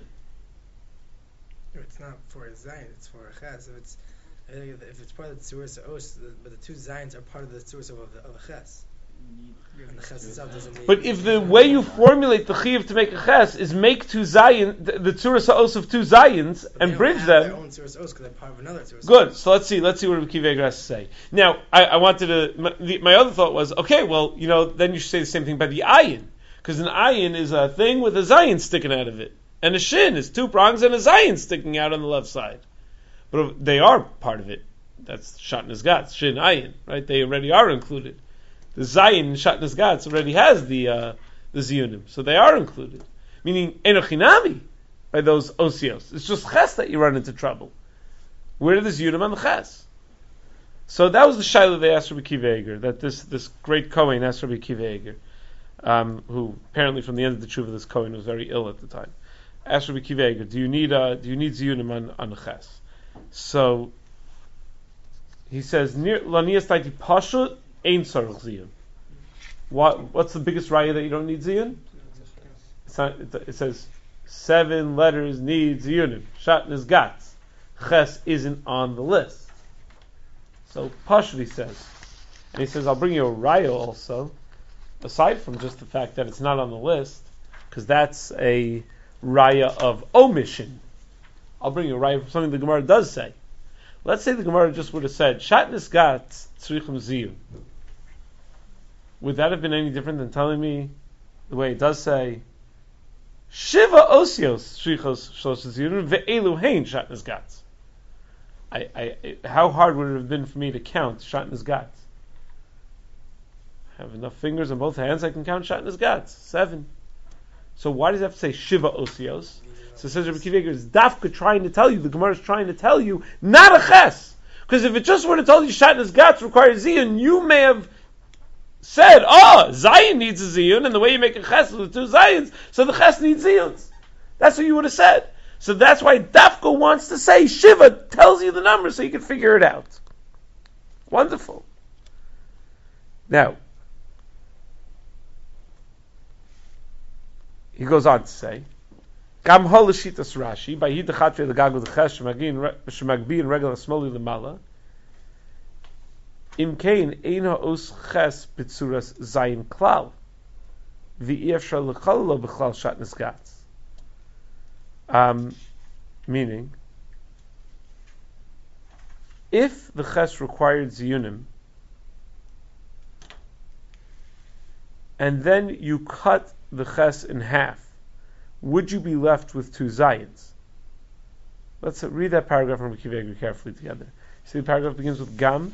It's not for a zayin, it's for a ches. If it's if it's part of the tzuras os, but the two zayins are part of the tzuras of the of a ches. And the ches itself doesn't need. But if the way you formulate the chiyuv to make a ches is make two zayin, the, the tzuras os of two zayins and bridge them. Their own tzuras os because they're part of another tzuras. Good. So let's see. Let's see what Rabbi Akiva Eiger has to say. Now, I, I wanted to. My, the, my other thought was, okay, well, you know, then you should say the same thing by the ayin, because an ayin is a thing with a zayin sticking out of it. And a shin is two prongs and a zayin sticking out on the left side. But they are part of it. That's Shatnez Gatz, shin, ayin, right? They already are included. The zayin in Shatnez Gatz already has the uh, the ziyunim, so they are included. Meaning, enochinami, by those osios. It's just ches that you run into trouble. Where are the ziyunim on the ches? So that was the shaila they asked Rabbi Akiva Eiger, that this, this great Kohen asked Rabbi Akiva Eiger, um, who apparently from the end of the tshuva, this Kohen was very ill at the time. Asked Rabbi Akiva Eiger, do you need uh, do you need ziyunim on on the ches? So he says, "Lanias taiti pashut ein tzarich ziyun." What what's the biggest raya that you don't need ziyun? It's not, it, it says seven letters need ziyunim. Shatnez Gatz. Ches isn't on the list. So pashut he says, and he says, I'll bring you a raya also, aside from just the fact that it's not on the list, because that's a raya of omission. I'll bring you a raya from something the Gemara does say. Let's say the Gemara just would have said, Shatnez Gatz tzrichim ziyun. Would that have been any different than telling me the way it does say, Shiva osios tzrichos shlosh ziyun ve'elu hein Shatnez Gatz. I, I, how hard would it have been for me to count Shatnez Gatz? I have enough fingers on both hands, I can count Shatnez Gatz. Seven. So why does it have to say Shiva osios? So it says Rabbi Akiva Eiger is dafka trying to tell you, the Gemara is trying to tell you, not a ches. Because if it just would have told you Shatnez Gatz requires ziyun, you may have said, oh, zayin needs a ziyun, and the way you make a ches with the two zayins, so the ches needs ziyuns. That's what you would have said. So that's why Dafka wants to say Shiva tells you the number so you can figure it out. Wonderful. Now, he goes on to say, Gam holashitas Rashi, by hid chatre legag with ches shemagbi and regular smoli lemala. Im kein ein ha'os ches b'tzuras zayin klal, v'efshar l'challo b'chlal shatnes gats. Um, meaning, if the ches required ziyunim, and then you cut the ches in half, would you be left with two zayins? Let's read that paragraph from Akiva carefully together. See, the paragraph begins with Gam.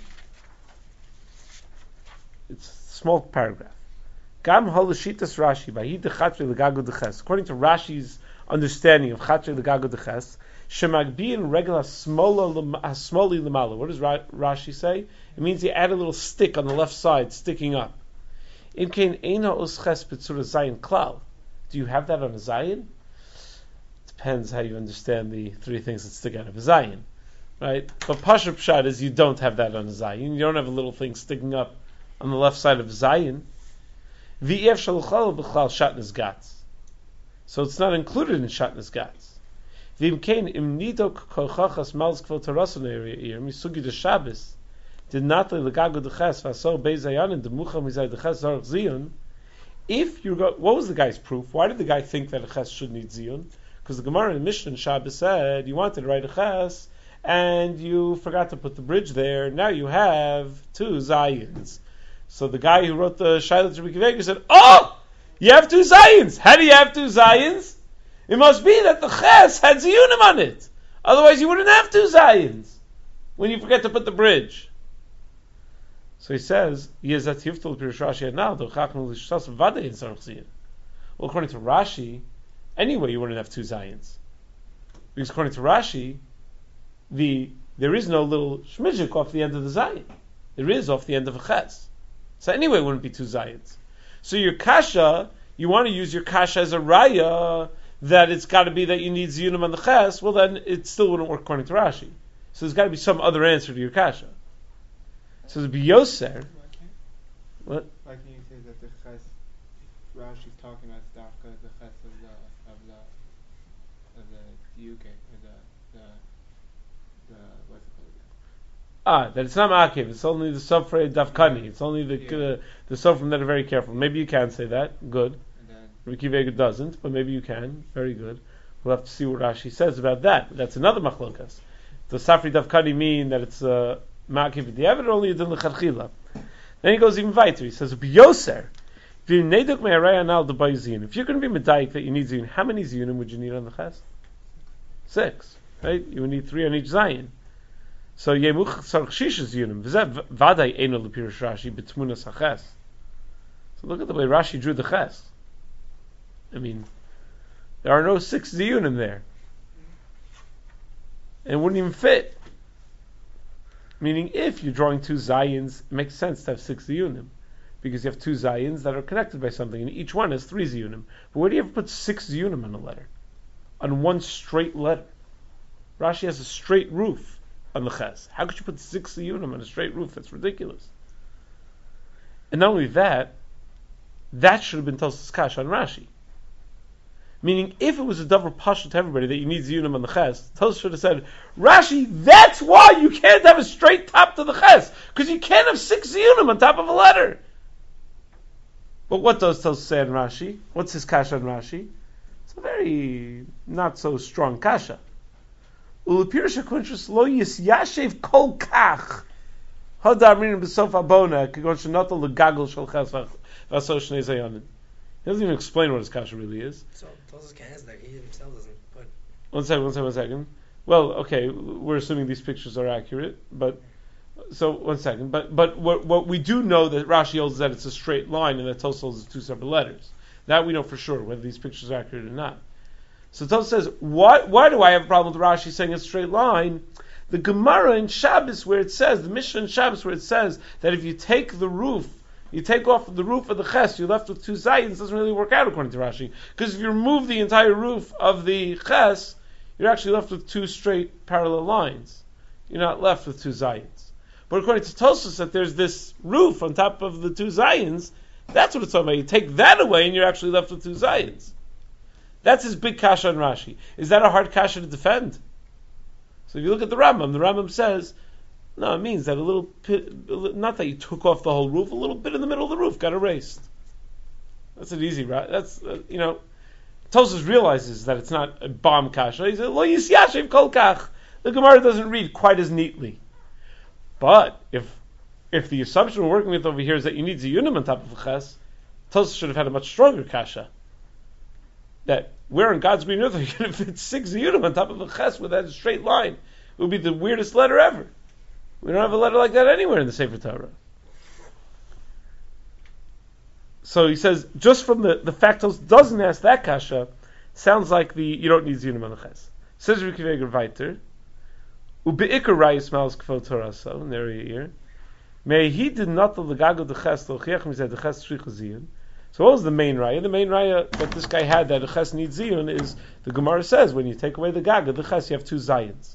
It's a small paragraph. Gam holashitas Rashi v'hi dechatre legago deches. According to Rashi's understanding of chatre legago deches, shemagbi in regular smoli lemala. What does Rashi say? It means you add a little stick on the left side, sticking up. Im kein ein ha'os ches b'tzura zayin klal. Do you have that on a zayin? Depends how you understand the three things that stick out of a zayin, right? But Pasha Pshat is you don't have that on a zayin. You don't have a little thing sticking up on the left side of a zayin. V'ef shaluchal b'chlal shatnes gats. So it's not included in shatnes gats. V'im kein im nidok kochachas malz kvel tarason area misugi de Shabbos did not legago deches vaso bezayanin demucha mizay deches zarach zion. If you go, what was the guy's proof? Why did the guy think that a ches should need ziyun? Because the Gemara in Mishnah and Shabbos said you wanted to write a ches and you forgot to put the bridge there. Now you have two zayins. So the guy who wrote the Shailat to Rabbi Akiva said, "Oh, you have two zayins. How do you have two zayins? It must be that the ches had ziyunim on it. Otherwise, you wouldn't have two zayins when you forget to put the bridge." So he says, well, according to Rashi, anyway you wouldn't have two zayins. Because according to Rashi, the there is no little shmizhik off the end of the zayin. There is off the end of a ches. So anyway it wouldn't be two zayins. So your kasha, you want to use your kasha as a raya, that it's got to be that you need ziyunim on the ches, well then it still wouldn't work according to Rashi. So there's got to be some other answer to your kasha. So the biyoser. What? Why can you say that the ches Rashi's talking about dafka the ches of the of the of the diuke or the the the what's it called again? Ah, that it's not ma'akev. It's only the sofrei dafkani. It's only the Yeah. uh, the sofrim that are very careful. Maybe you can say that. Good. And then Rabbi Akiva doesn't, but maybe you can. Very good. We'll have to see what Rashi says about that. That's another machlokas. Does safrei dafkani mean that it's uh, ma'akev b'diavad or only yedin l'chadchila? Then he goes even weiter. He says, "B'yoser, if you're going to be medayik that you need ziyun, how many ziyunim would you need on the ches? Six, right? You would need three on each zayin. So yemuch tzarich shisha ziyunim. V'zeh vaday eno l'pirush Rashi b'tmunas haches. So look at the way Rashi drew the ches. I mean, there are no six ziyunim there, and it wouldn't even fit. Meaning, if you're drawing two zayins, it makes sense to have six ziyunim, because you have two zayins that are connected by something, and each one has three ziyunim. But where do you ever put six ziyunim on a letter? On one straight letter. Rashi has a straight roof on the ches. How could you put six ziyunim on a straight roof? That's ridiculous. And not only that, that should have been Tosfos Kash on Rashi. Meaning, if it was a davar pasha to everybody that you need ziyunim on the ches, Tosfos should have said, Rashi, that's why you can't have a straight top to the ches, because you can't have six ziyunim on top of a letter. But what does Tosfos say on Rashi? What's his kasha on Rashi? It's a very not so strong kasha. Ulipirusha kuntrus lo yisyashev kol kach hadar minim b'sof abona kigon shenoto legagol shel ches v'aso shnei zayonim. He doesn't even explain what his kasha really is. So Tosfos can't answer that. He himself doesn't. But One second, one second, one second. Well, okay, we're assuming these pictures are accurate, but so one second. But but what, what we do know that Rashi holds that it's a straight line and that Tosfos holds two separate letters. That we know for sure whether these pictures are accurate or not. So Tosfos says, why why do I have a problem with Rashi saying a straight line? The Gemara in Shabbos where it says, the Mishnah in Shabbos where it says that if you take the roof, you take off the roof of the ches, you're left with two zayins, doesn't really work out according to Rashi. Because if you remove the entire roof of the ches, you're actually left with two straight parallel lines. You're not left with two zayins. But according to Tosfos, that there's this roof on top of the two zayins, that's what it's talking about. You take that away and you're actually left with two zayins. That's his big kasha on Rashi. Is that a hard kasha to defend? So if you look at the Rambam, the Rambam says, no, it means that a little bit, not that you took off the whole roof, a little bit in the middle of the roof got erased. That's an easy, right? That's, uh, you know, Tosfos realizes that it's not a bomb kasha. He says, lo yisyashiv kol kach. The Gemara doesn't read quite as neatly. But if if the assumption we're working with over here is that you need ziyunim on top of a ches, Tosfos should have had a much stronger kasha. That where in God's green earth are you going to fit six ziyunim on top of a ches with that straight line? It would be the weirdest letter ever. We don't have a letter like that anywhere in the Sefer Torah. So he says, just from the, the fact Tosfos doesn't ask that kasha, sounds like the you don't need ziyunim on the ches. Says Reb Akiva Eiger weiter, ubeikar rayis malas kfol Torah so, in there here. May he did not the legago the ches lochiach mizeh the ches shricha ziyun. So what was the main raya? The main raya that this guy had that the ches needs ziyun is the Gemara says when you take away the gaga the ches you have two zayins.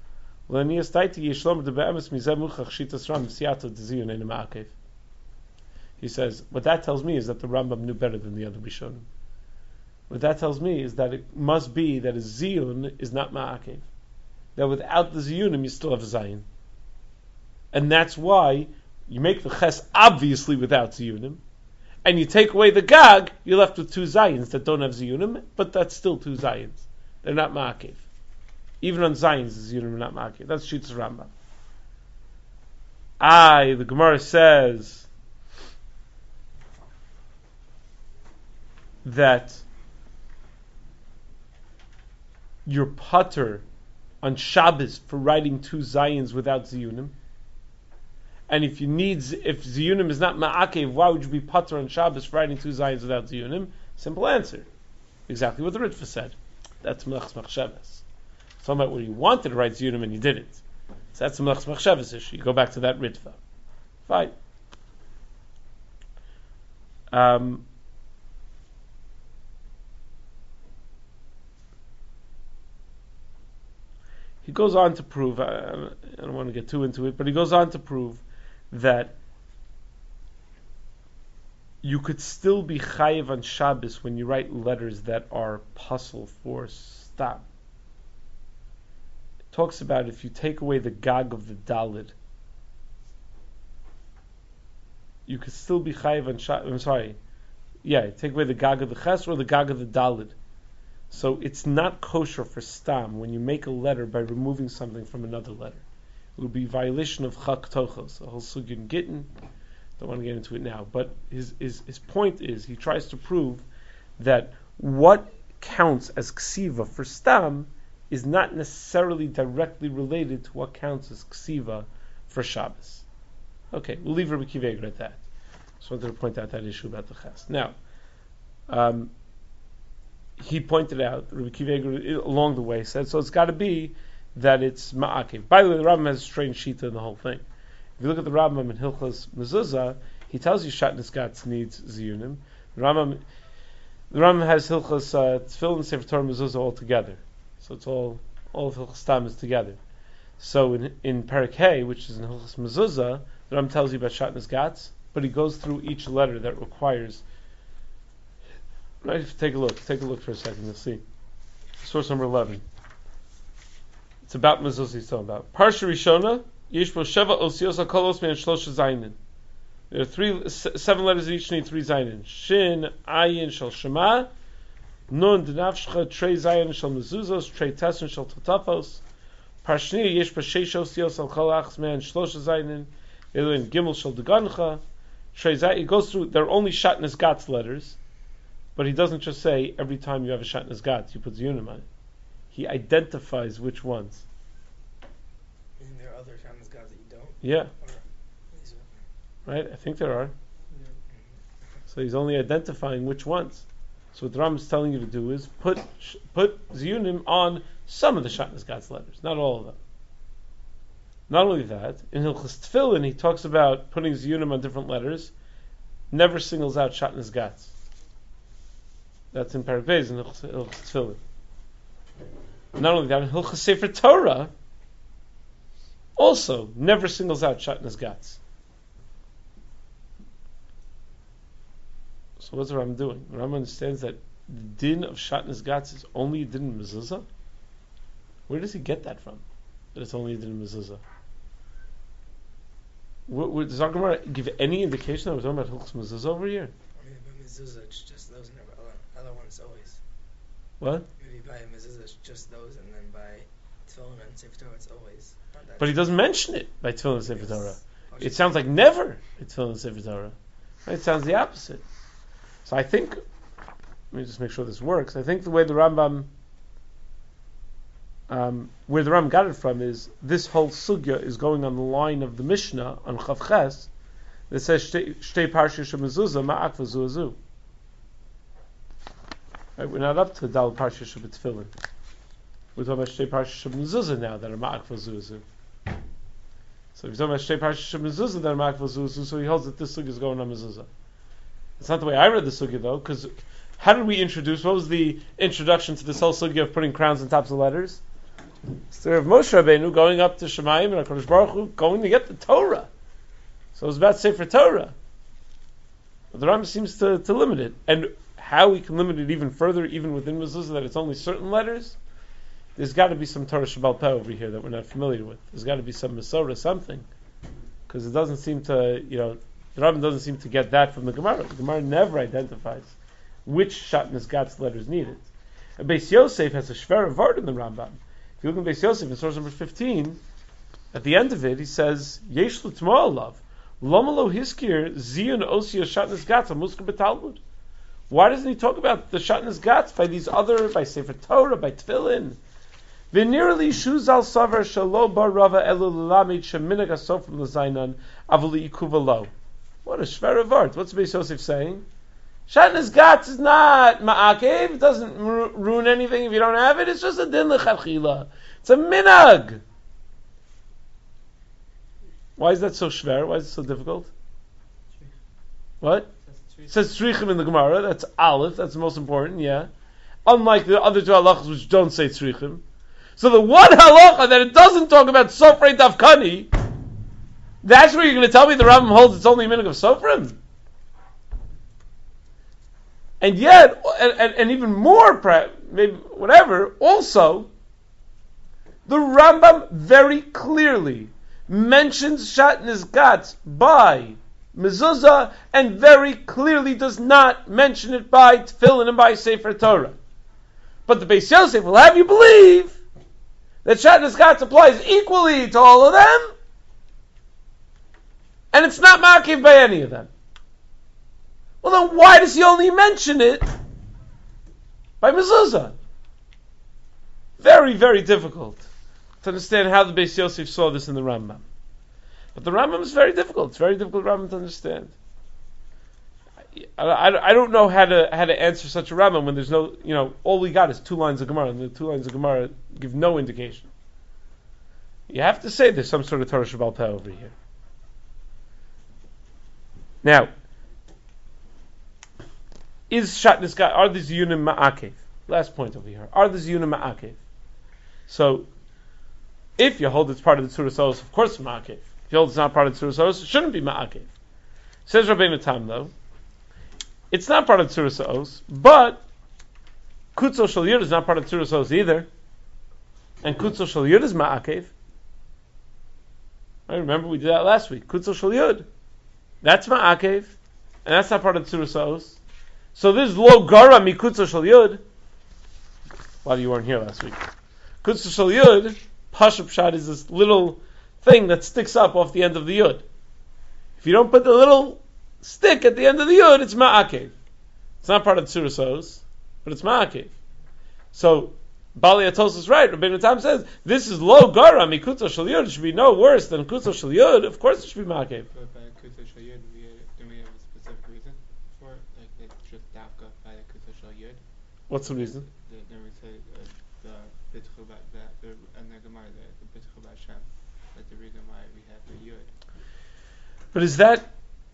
He says what that tells me is that the Rambam knew better than the other Rishonim. What that tells me is that it must be that a ziyun is not ma'akev. That without the ziyunim you still have a zayin. And that's why you make the ches obviously without ziyunim, and you take away the gag, you're left with two zayins that don't have ziyunim, but that's still two zayins. They're not ma'akev. Even on zayins, the ziyunim are not ma'akev. That's Shittas Rambam. Aye, the Gemara says that you're pater on Shabbos for writing two zayins without ziyunim. And if you need, if ziyunim is not ma'akev, why would you be pater on Shabbos for writing two zayins without ziyunim? Simple answer. Exactly what the Ritva said. That's melachas machshavas. Talking about where you wanted to write ziyunim and you didn't. So that's a melachas machshavas issue. You go back to that Ritva. Fine. Um, he goes on to prove, I, I don't want to get too into it, but he goes on to prove that you could still be chayiv on Shabbos when you write letters that are puzzle for stam. It talks about if you take away the gag of the dalid, you could still be chayiv on Shabbos. I'm sorry, yeah, take away the gag of the ches or the gag of the dalid. So it's not kosher for stam when you make a letter by removing something from another letter. It would be violation of chak tochos, the whole sugyan gittin. Don't want to get into it now, but his, his his point is he tries to prove that what counts as ksiva for stam is not necessarily directly related to what counts as ksiva for Shabbos. Okay, we'll leave Reb Akiva Eiger at that. Just wanted to point out that issue about the ches. Now, um, he pointed out, Reb Akiva Eiger along the way said, so it's got to be that it's ma'akev. By the way, the Rambam has a strange shita in the whole thing. If you look at the Rambam in Hilchos Mezuzah, he tells you Shatnez Gatz needs ziyunim. The Rambam, the Rambam has Hilchos uh, Tefillin Sefer Torah Mezuzah all together. So it's all all of Hilchos Tam is together. So in in Perek Hey, which is in Hilchos Mezuzah, the Rambam tells you about Shatnez Gatz, but he goes through each letter that requires. Right, take a look. Take a look for a second. You'll see. Source number eleven. It's about mezuzah he's talking about. Parsha Rishona, Yesh bo sheva osios hakolos me'an shlosha zaynin. There are three, seven letters that each need three zaynin. Shin, ayin, shel shema, nun, denavshcha, trei zayin, shel mezuzos, trei tesin, shel totafos. Parshniya, yesh bo sheish osios hakolachs me'an shlosha zaynin. Elin, gimel, shel degancha, trei zayin. He goes through, they're only Shatnez Gatz letters, but he doesn't just say every time you have a Shatnez Gatz, you put ziyunim on it. He identifies which ones. And there are other Shatnez Gatz that you don't? Yeah. Or, right? I think there are. Yeah. So he's only identifying which ones. So what the Ram is telling you to do is put put ziyunim on some of the Shatnez Gatz letters, not all of them. Not only that, in Hilchos Tefillin he talks about putting ziyunim on different letters, never singles out Shatnez Gatz. That's in Perek Beis in Hilchos Tefillin. Not only that, Hilchos Sefer Torah also never singles out Shatnez Gatz. So what's the Rambam doing? The Rambam understands that the din of Shatnez Gatz is only a din of mezuzah. Where does he get that from? That it's only a din of mezuzah. What, what, does our Gemara give any indication that we're talking about Hilchos Mezuzah over here? I mean, by mezuzah, it's just those, and other, other ones always. What? Maybe by mezuzah, it's just those, and then by tefillin and sefer Torah, it's always. Not that But he doesn't mention it by Tefillin and Sefer Yes. Torah. Oh, It sounds like never it's Tefillin and Sefer Torah. Right? It sounds the opposite. So I think, let me just make sure this works. I think the way the Rambam, um, where the Rambam got it from is this whole sugya is going on the line of the Mishnah on Chav Ches that says Shtei Parsha Shemezuzah Ma'akva Zuazu. Right, we're not up to Dal Parsha Shebetfillin. We're talking about Shtei Parsha Shemezuzah now that are Ma'akva Zuazu. So if you're talking about Shtei Parsha Shemezuzah that are Ma'akva Zuazu, so he holds that this sugya is going on mezuzah. It's not the way I read the sugya though, because how did we introduce? What was the introduction to this whole sugya of putting crowns on tops of letters? Story of Moshe Rabbeinu going up to Shemayim and HaKadosh Baruch Hu going to get the Torah. So it was about Sefer Torah. But the Rambam seems to, to limit it, and how we can limit it even further, even within mezuzah, that it's only certain letters. There's got to be some Torah Shabbal Peh over here that we're not familiar with. There's got to be some Masorah, something, because it doesn't seem to, you know. The Rambam doesn't seem to get that from the Gemara. The Gemara never identifies which Shatnez Gatz letters needed. And Beis Yosef has a shver vart in the Rambam. If you look at Beis Yosef in source number fifteen, at the end of it he says, Yesh l'tmo alav, lama lo hiskir zion osio Shatnez Gatz amuska b'talmud. Why doesn't he talk about the Shatnez Gatz by these other, by Sefer Torah, by Tefillin? V'nirli shuzal savar shalo bar rava elu l'lamid sheminag asofrim l'zainan avuli ikuva lo. What a shver vart. What's Beis Yosef saying? Shatnez Gatz is not ma'akev. It doesn't ru- ruin anything if you don't have it. It's just a din l'chadchila. It's a minag. Why is that so shver? Why is it so difficult? What? It says tzrichim in the Gemara. That's aleph. That's the most important. Yeah. Unlike the other two halachas which don't say tzrichim. So the one halacha that it doesn't talk about sofrei davkani, that's where you're going to tell me the Rambam holds it's only a minhag of sofrim? And yet, and, and, and even more, maybe whatever, also, the Rambam very clearly mentions Shatnez Gatz by mezuzah and very clearly does not mention it by Tefillin and by Sefer Torah. But the Beis Yosef will have you believe that Shatnez Gatz applies equally to all of them, and it's not ma'akiv by any of them. Well, then why does he only mention it by mezuzah? Very, very difficult to understand how the Beis Yosef saw this in the Rambam. But the Rambam is very difficult. It's very difficult Rambam to understand. I, I, I don't know how to how to answer such a Rambam when there's no, you know, all we got is two lines of Gemara, and the two lines of Gemara give no indication. You have to say there's some sort of Torah Shabbal Peh over here. Now, is Shatnez Gatz, are the Ziyunim Ma'akev? Last point over here. Are the Ziyunim Ma'akev? So, if you hold it's part of the Tzuras Os, of course it's Ma'akev. If you hold it's not part of the Tzuras Os, it shouldn't be Ma'akev. Says Rabbeinu Tam, though, it's not part of the Tzuras Os, but Kutzo Shal Yud is not part of the Tzuras Os either. And Kutzo Shal Yud is Ma'akev. I remember we did that last week. Kutzo Shal Yud. That's Ma'akev, and that's not part of the Tzuras Os. So this is Lo Gara Mikutzo Shal Yud. Well, you weren't here last week. Kutzo Shal Yud, Pashup Shad is this little thing that sticks up off the end of the Yud. If you don't put the little stick at the end of the Yud, it's Ma'akev. It's not part of the Tzuras Os, but it's Ma'akev. So, Bali Atos is right. Rabbeinu Tam says, this is Lo Gara Mikutzo Shal Yud. It should be no worse than Kutzo Shal Yud. Of course it should be Ma'akev. But by Kutzo Shal Yud, we had, do we have a specific reason for it? Like, it's just Dafka by the Kutzo Shal Yud? What's the reason? The, then we say uh, the B'tchu Ba, the, the, and the Gemara, the, the B'tchu Ba Shem. That's the reason why we have the Yud. But is that...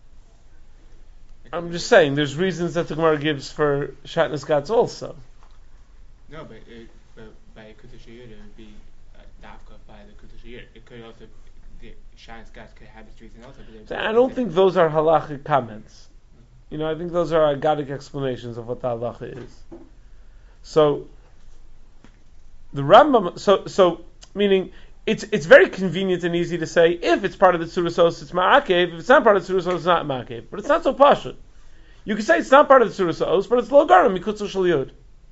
I'm just saying, there's reasons that the Gemara gives for Shatnez Gatz also. No, but, it, but by Kutush Yud, it would be uh, Dafka by the Kutush Yud. It could also, the Shines Gas could have its reason also. But I don't think those are halachic comments. You know, I think those are agadic explanations of what the halacha is. So, the Rambam, so, so, meaning, it's it's very convenient and easy to say, if it's part of the Tzuras it's Ma'akev, if it's not part of the Tzuras it's not Ma'akev. But it's not so pashut. You can say it's not part of the Tzuras but it's Lo Garam Mikutzu Shel Yud.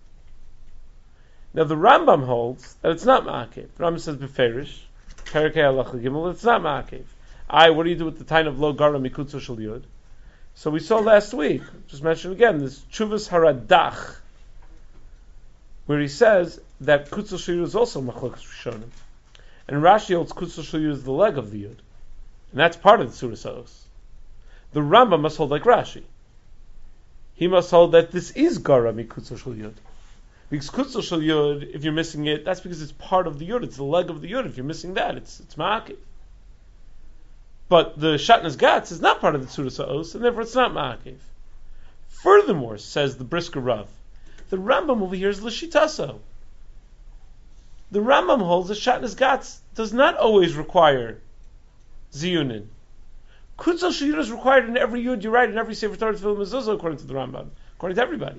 Now the Rambam holds that it's not Ma'akev. The Rambam says Beferish, Perikei Halacha Gimel, it's not Ma'akev. I, what do you do with the time of Lo Garam Mikutzu Shel Yud? So we saw last week, just mention again, this Chuvas Haradach, where he says that Kutzu Shel Yud is also Machlokas Rishonim. And Rashi holds Kutzu Shel Yud is the leg of the Yud. And that's part of the Tzuras Ha'os. The Rambam must hold like Rashi. He must hold that this is Gara Mikutzu Shel Yud. Because Kutzu Shel Yud, if you're missing it, that's because it's part of the Yud. It's the leg of the Yud. If you're missing that, it's it's Ma'akev. But the Shatnas Gatz is not part of the Tzuras Ha'os, and therefore it's not Ma'akev. Furthermore, says the Brisker Rav, the Rambam over here is L'shitaso. The Rambam holds that Shatnas Gatz does not always require Ziyunin. Kutzu Shel Yud is required in every Yud you write, in every Sefer Torah Tefillah Mezuzah, according to the Rambam, according to everybody.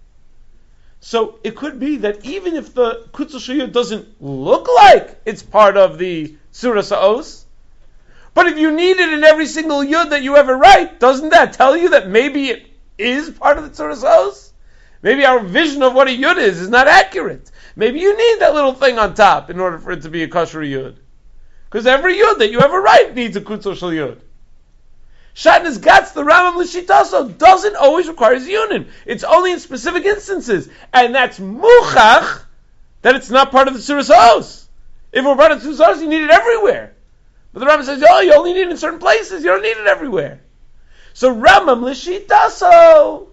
So it could be that even if the Kutzu Shel Yud doesn't look like it's part of the Tzuras Ha'os, but if you need it in every single Yud that you ever write, doesn't that tell you that maybe it is part of the Tzuras Ha'os? Maybe our vision of what a Yud is is not accurate. Maybe you need that little thing on top in order for it to be a kosher Yud. Because every Yud that you ever write needs a Kutzu Shel Yud. Shatnas Gatz, the Rambam L'shitaso, doesn't always require Ziyunin. It's only in specific instances. And that's Muchach, that it's not part of the Tzuras Ha'os. If it were part of the Tzuras Ha'os, you need it everywhere. But the Rambam says, oh, you only need it in certain places, you don't need it everywhere. So Rambam L'shitaso,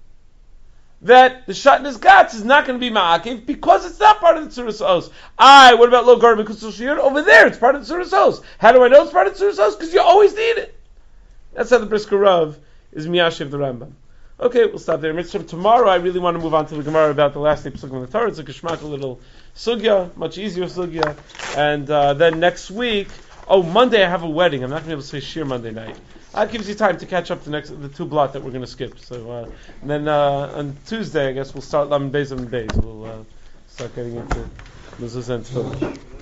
that the Shatnas Gatz is not going to be Ma'akev because it's not part of the Tzuras Ha'os. I, what about Lo Garam Mikutzu Shel Yud? Over there, it's part of the Tzuras Ha'os. How do I know it's part of the Tzuras Ha'os? Because you always need it. That's how the Brisker Rav is Miyashiv the Rambam. Okay, we'll stop there. Mitzvah tomorrow, I really want to move on to the Gemara about the last name Pesachim of the Torah. It's a Geshmak, a little sugya, much easier sugya. And uh, then next week, oh, Monday I have a wedding. I'm not going to be able to say Shir Monday night. That gives you time to catch up the next the two blot that we're going to skip. So uh, and then uh, on Tuesday, I guess we'll start Lamed Beis and Beis. We'll uh, start getting into Mezuzah and Tefillah.